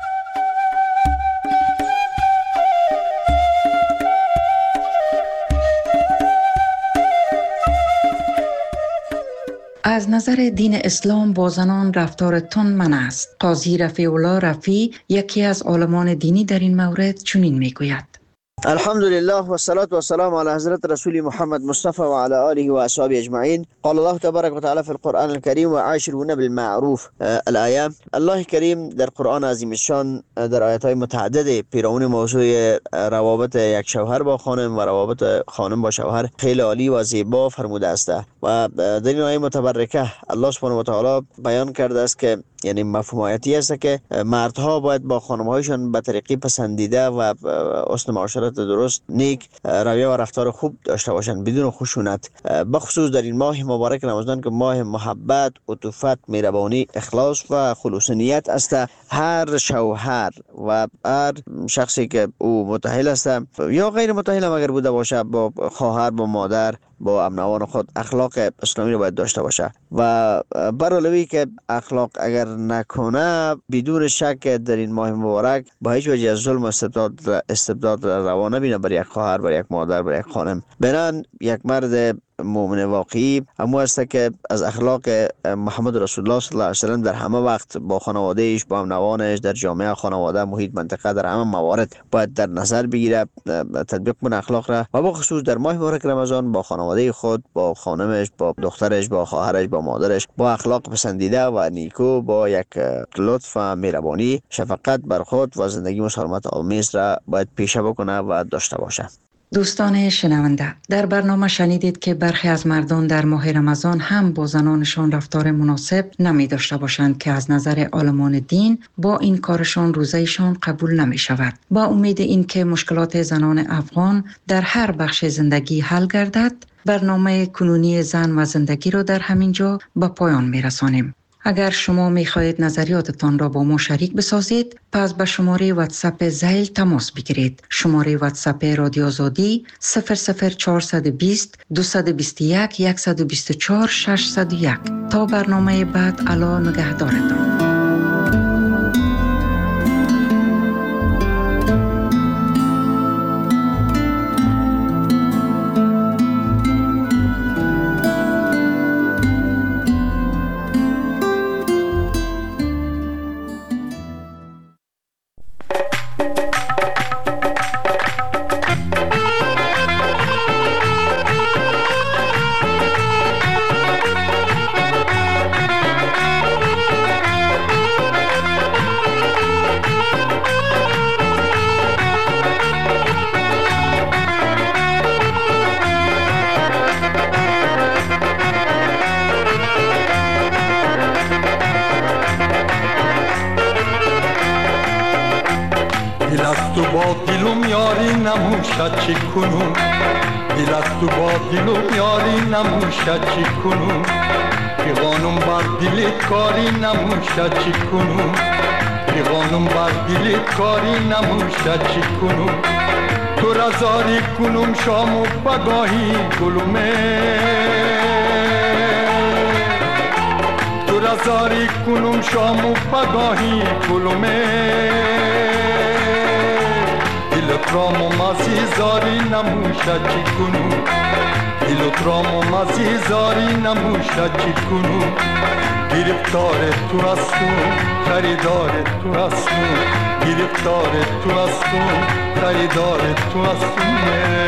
از نظر دین اسلام با زنان رفتار تند منع است. قاضی رفیع الله رفیع یکی از عالمان دینی در این مورد چنین میگوید: الحمدلله و الصلاة و السلام على حضرت رسول محمد مصطفى و على آله و اصحابه اجمعین. قال الله تبارک و تعالی في القرآن الكريم و عاشرون بالمعروف الآیه. الله کریم در قرآن عظیم الشان در آیات های متعدد پیرامون موضوع روابط یک شوهر با خانم و روابط خانم با شوهر خیلی عالی و زیبا فرموده است و در این آیه متبرکه الله سبحانه و تعالی بیان کرده است که یعنی مفهوم آیاتی است که مردها باید با خانم‌هایشان به طریقی پسندیده و حسن معاشرت درست، نیک رویه و رفتار خوب داشته باشند بدون خشونت، بخصوص در این ماه مبارک رمضان که ماه محبت، عطوفت، مهربانی، اخلاص و خلوص نیت است. هر شوهر و هر شخصی که او متأهل است یا غیر متأهل اگر بوده باشه، با خواهر، با مادر، با امنوان خود اخلاق اسلامی رو باید داشته باشه و برعلاوه که اخلاق اگر نکنه بدون شک در این ماه مبارک با هیچ وجه از ظلم و استبداد روا نبینه بر یک خواهر، بر یک مادر، بر یک خانم. بنان یک مرد مؤمن واقعی همو است که از اخلاق محمد رسول الله صلی الله علیه و سلم در همه وقت با خانوادهش، با امنوانش، در جامعه، خانواده، محیط، منطقه، در همه موارد باید در نظر بگیره، تطبیق کنه اخلاق را و بخصوص در ماه مبارک رمضان با خانواده خود، با خانمش، با دخترش، با خواهرش، با مادرش با اخلاق پسندیده و نیکو، با یک لطف و مهربانی، شفقت بر خود و زندگی مسالمت آمیز را باید پیشه بکنه و داشته باشه. دوستان شنونده، در برنامه شنیدید که برخی از مردان در ماه رمضان هم با زنانشان رفتار مناسب نمی داشته باشند که از نظر عالمان دین با این کارشان روزهشان قبول نمی شود. با امید این که مشکلات زنان افغان در هر بخش زندگی حل گردد، برنامه کنونی زن و زندگی را در همین جا به پایان می رسانیم. اگر شما می خواهید نظریاتتان را با ما شریک بسازید، پس به شماره واتساپ ذیل تماس بگیرید. شماره واتساپ رادیو آزادی 00420 221 124 601. تا برنامه بعد، الا نگهدارتان. چی کنم دل از تو با دلم یاری نموشد چی کنم پیغانم بر دلت کاری نموشد چی کنم پیغانم بر دلت کاری نموشد چی کنم تو رزاری کنم شام و بگاهی گلومه تو رزاری کنم شام و بگاهی گلومه دلترام و مزی زاری نموشد چی کنم دلترام و مزی زاری نموشد چی کنم گرفتار تو هستم خریدار تو هستم گرفتار تو هستم خریدار تو هستم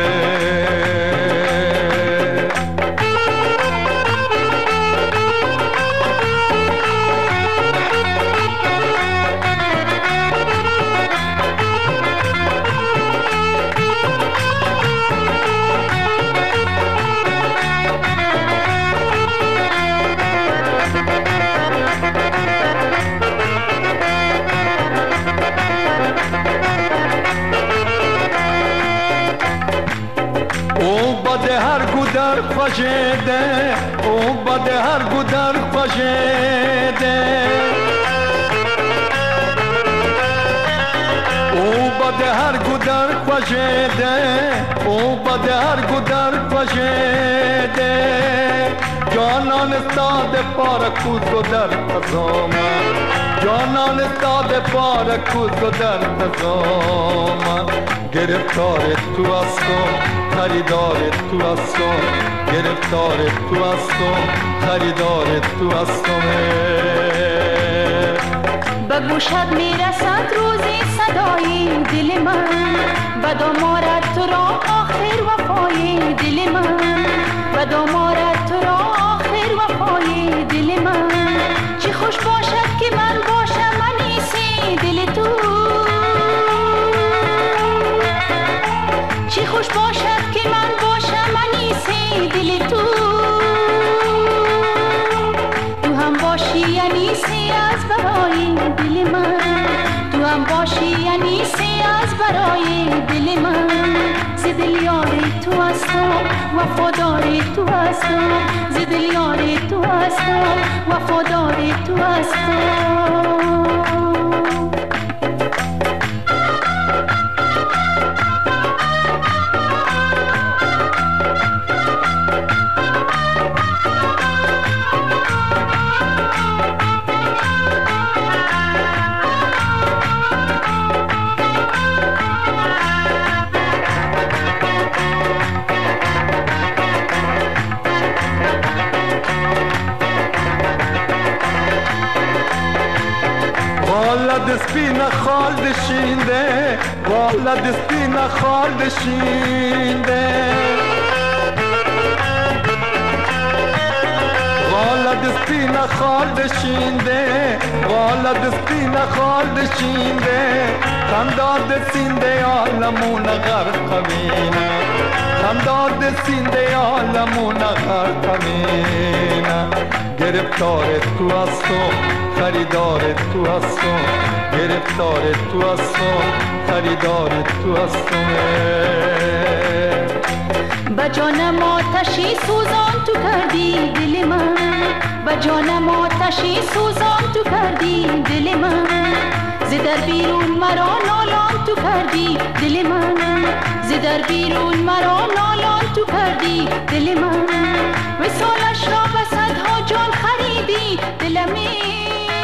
خوشیده او بده هر گودر خوشیده او بده هر گودر خوشیده او بده هر گودر خوشیده جانان استاد پار کوز و در خزام جانان استاد پار کوز و در خزام گرفتار تو هستم خریدار تو هستم گرفتار تو هستم خریدار تو هستم به گوشت میرسد روزی صدای دل من به دامارت تو را آخر وفای دل من به دامارت تو را آخر وفای دل من چه خوش باشد که من باشم انیسی دل تو چه خوش باشد که من باشم انیسی دل تو تو هم باشی انیسی از برای دل من تو هم باشی انیسی از برای دل من ز دل یاری تو هستم وفاداری تو هستم ز دل یاری تو هستم وفاداری تو هستم دسپینا خال دشینده والا دسپینا خال دشینده والا دسپینا خال دشینده والا دسپینا خال دشینده خنداد سینده عالمون غرق مینا خنداد سینده عالمون غرق مینا گرفتار تو هستم خریدار تو هستم گرفتار تو هستم خریدار تو هستم با جانم آتشی سوزان تو کردی دل من با جانم آتشی سوزان تو کردی دل من ز در بیرون مرا نالان تو کردی دل من ز در بیرون مرا نالان تو کردی دل من وصالش را به صدها جان خریدی دلمی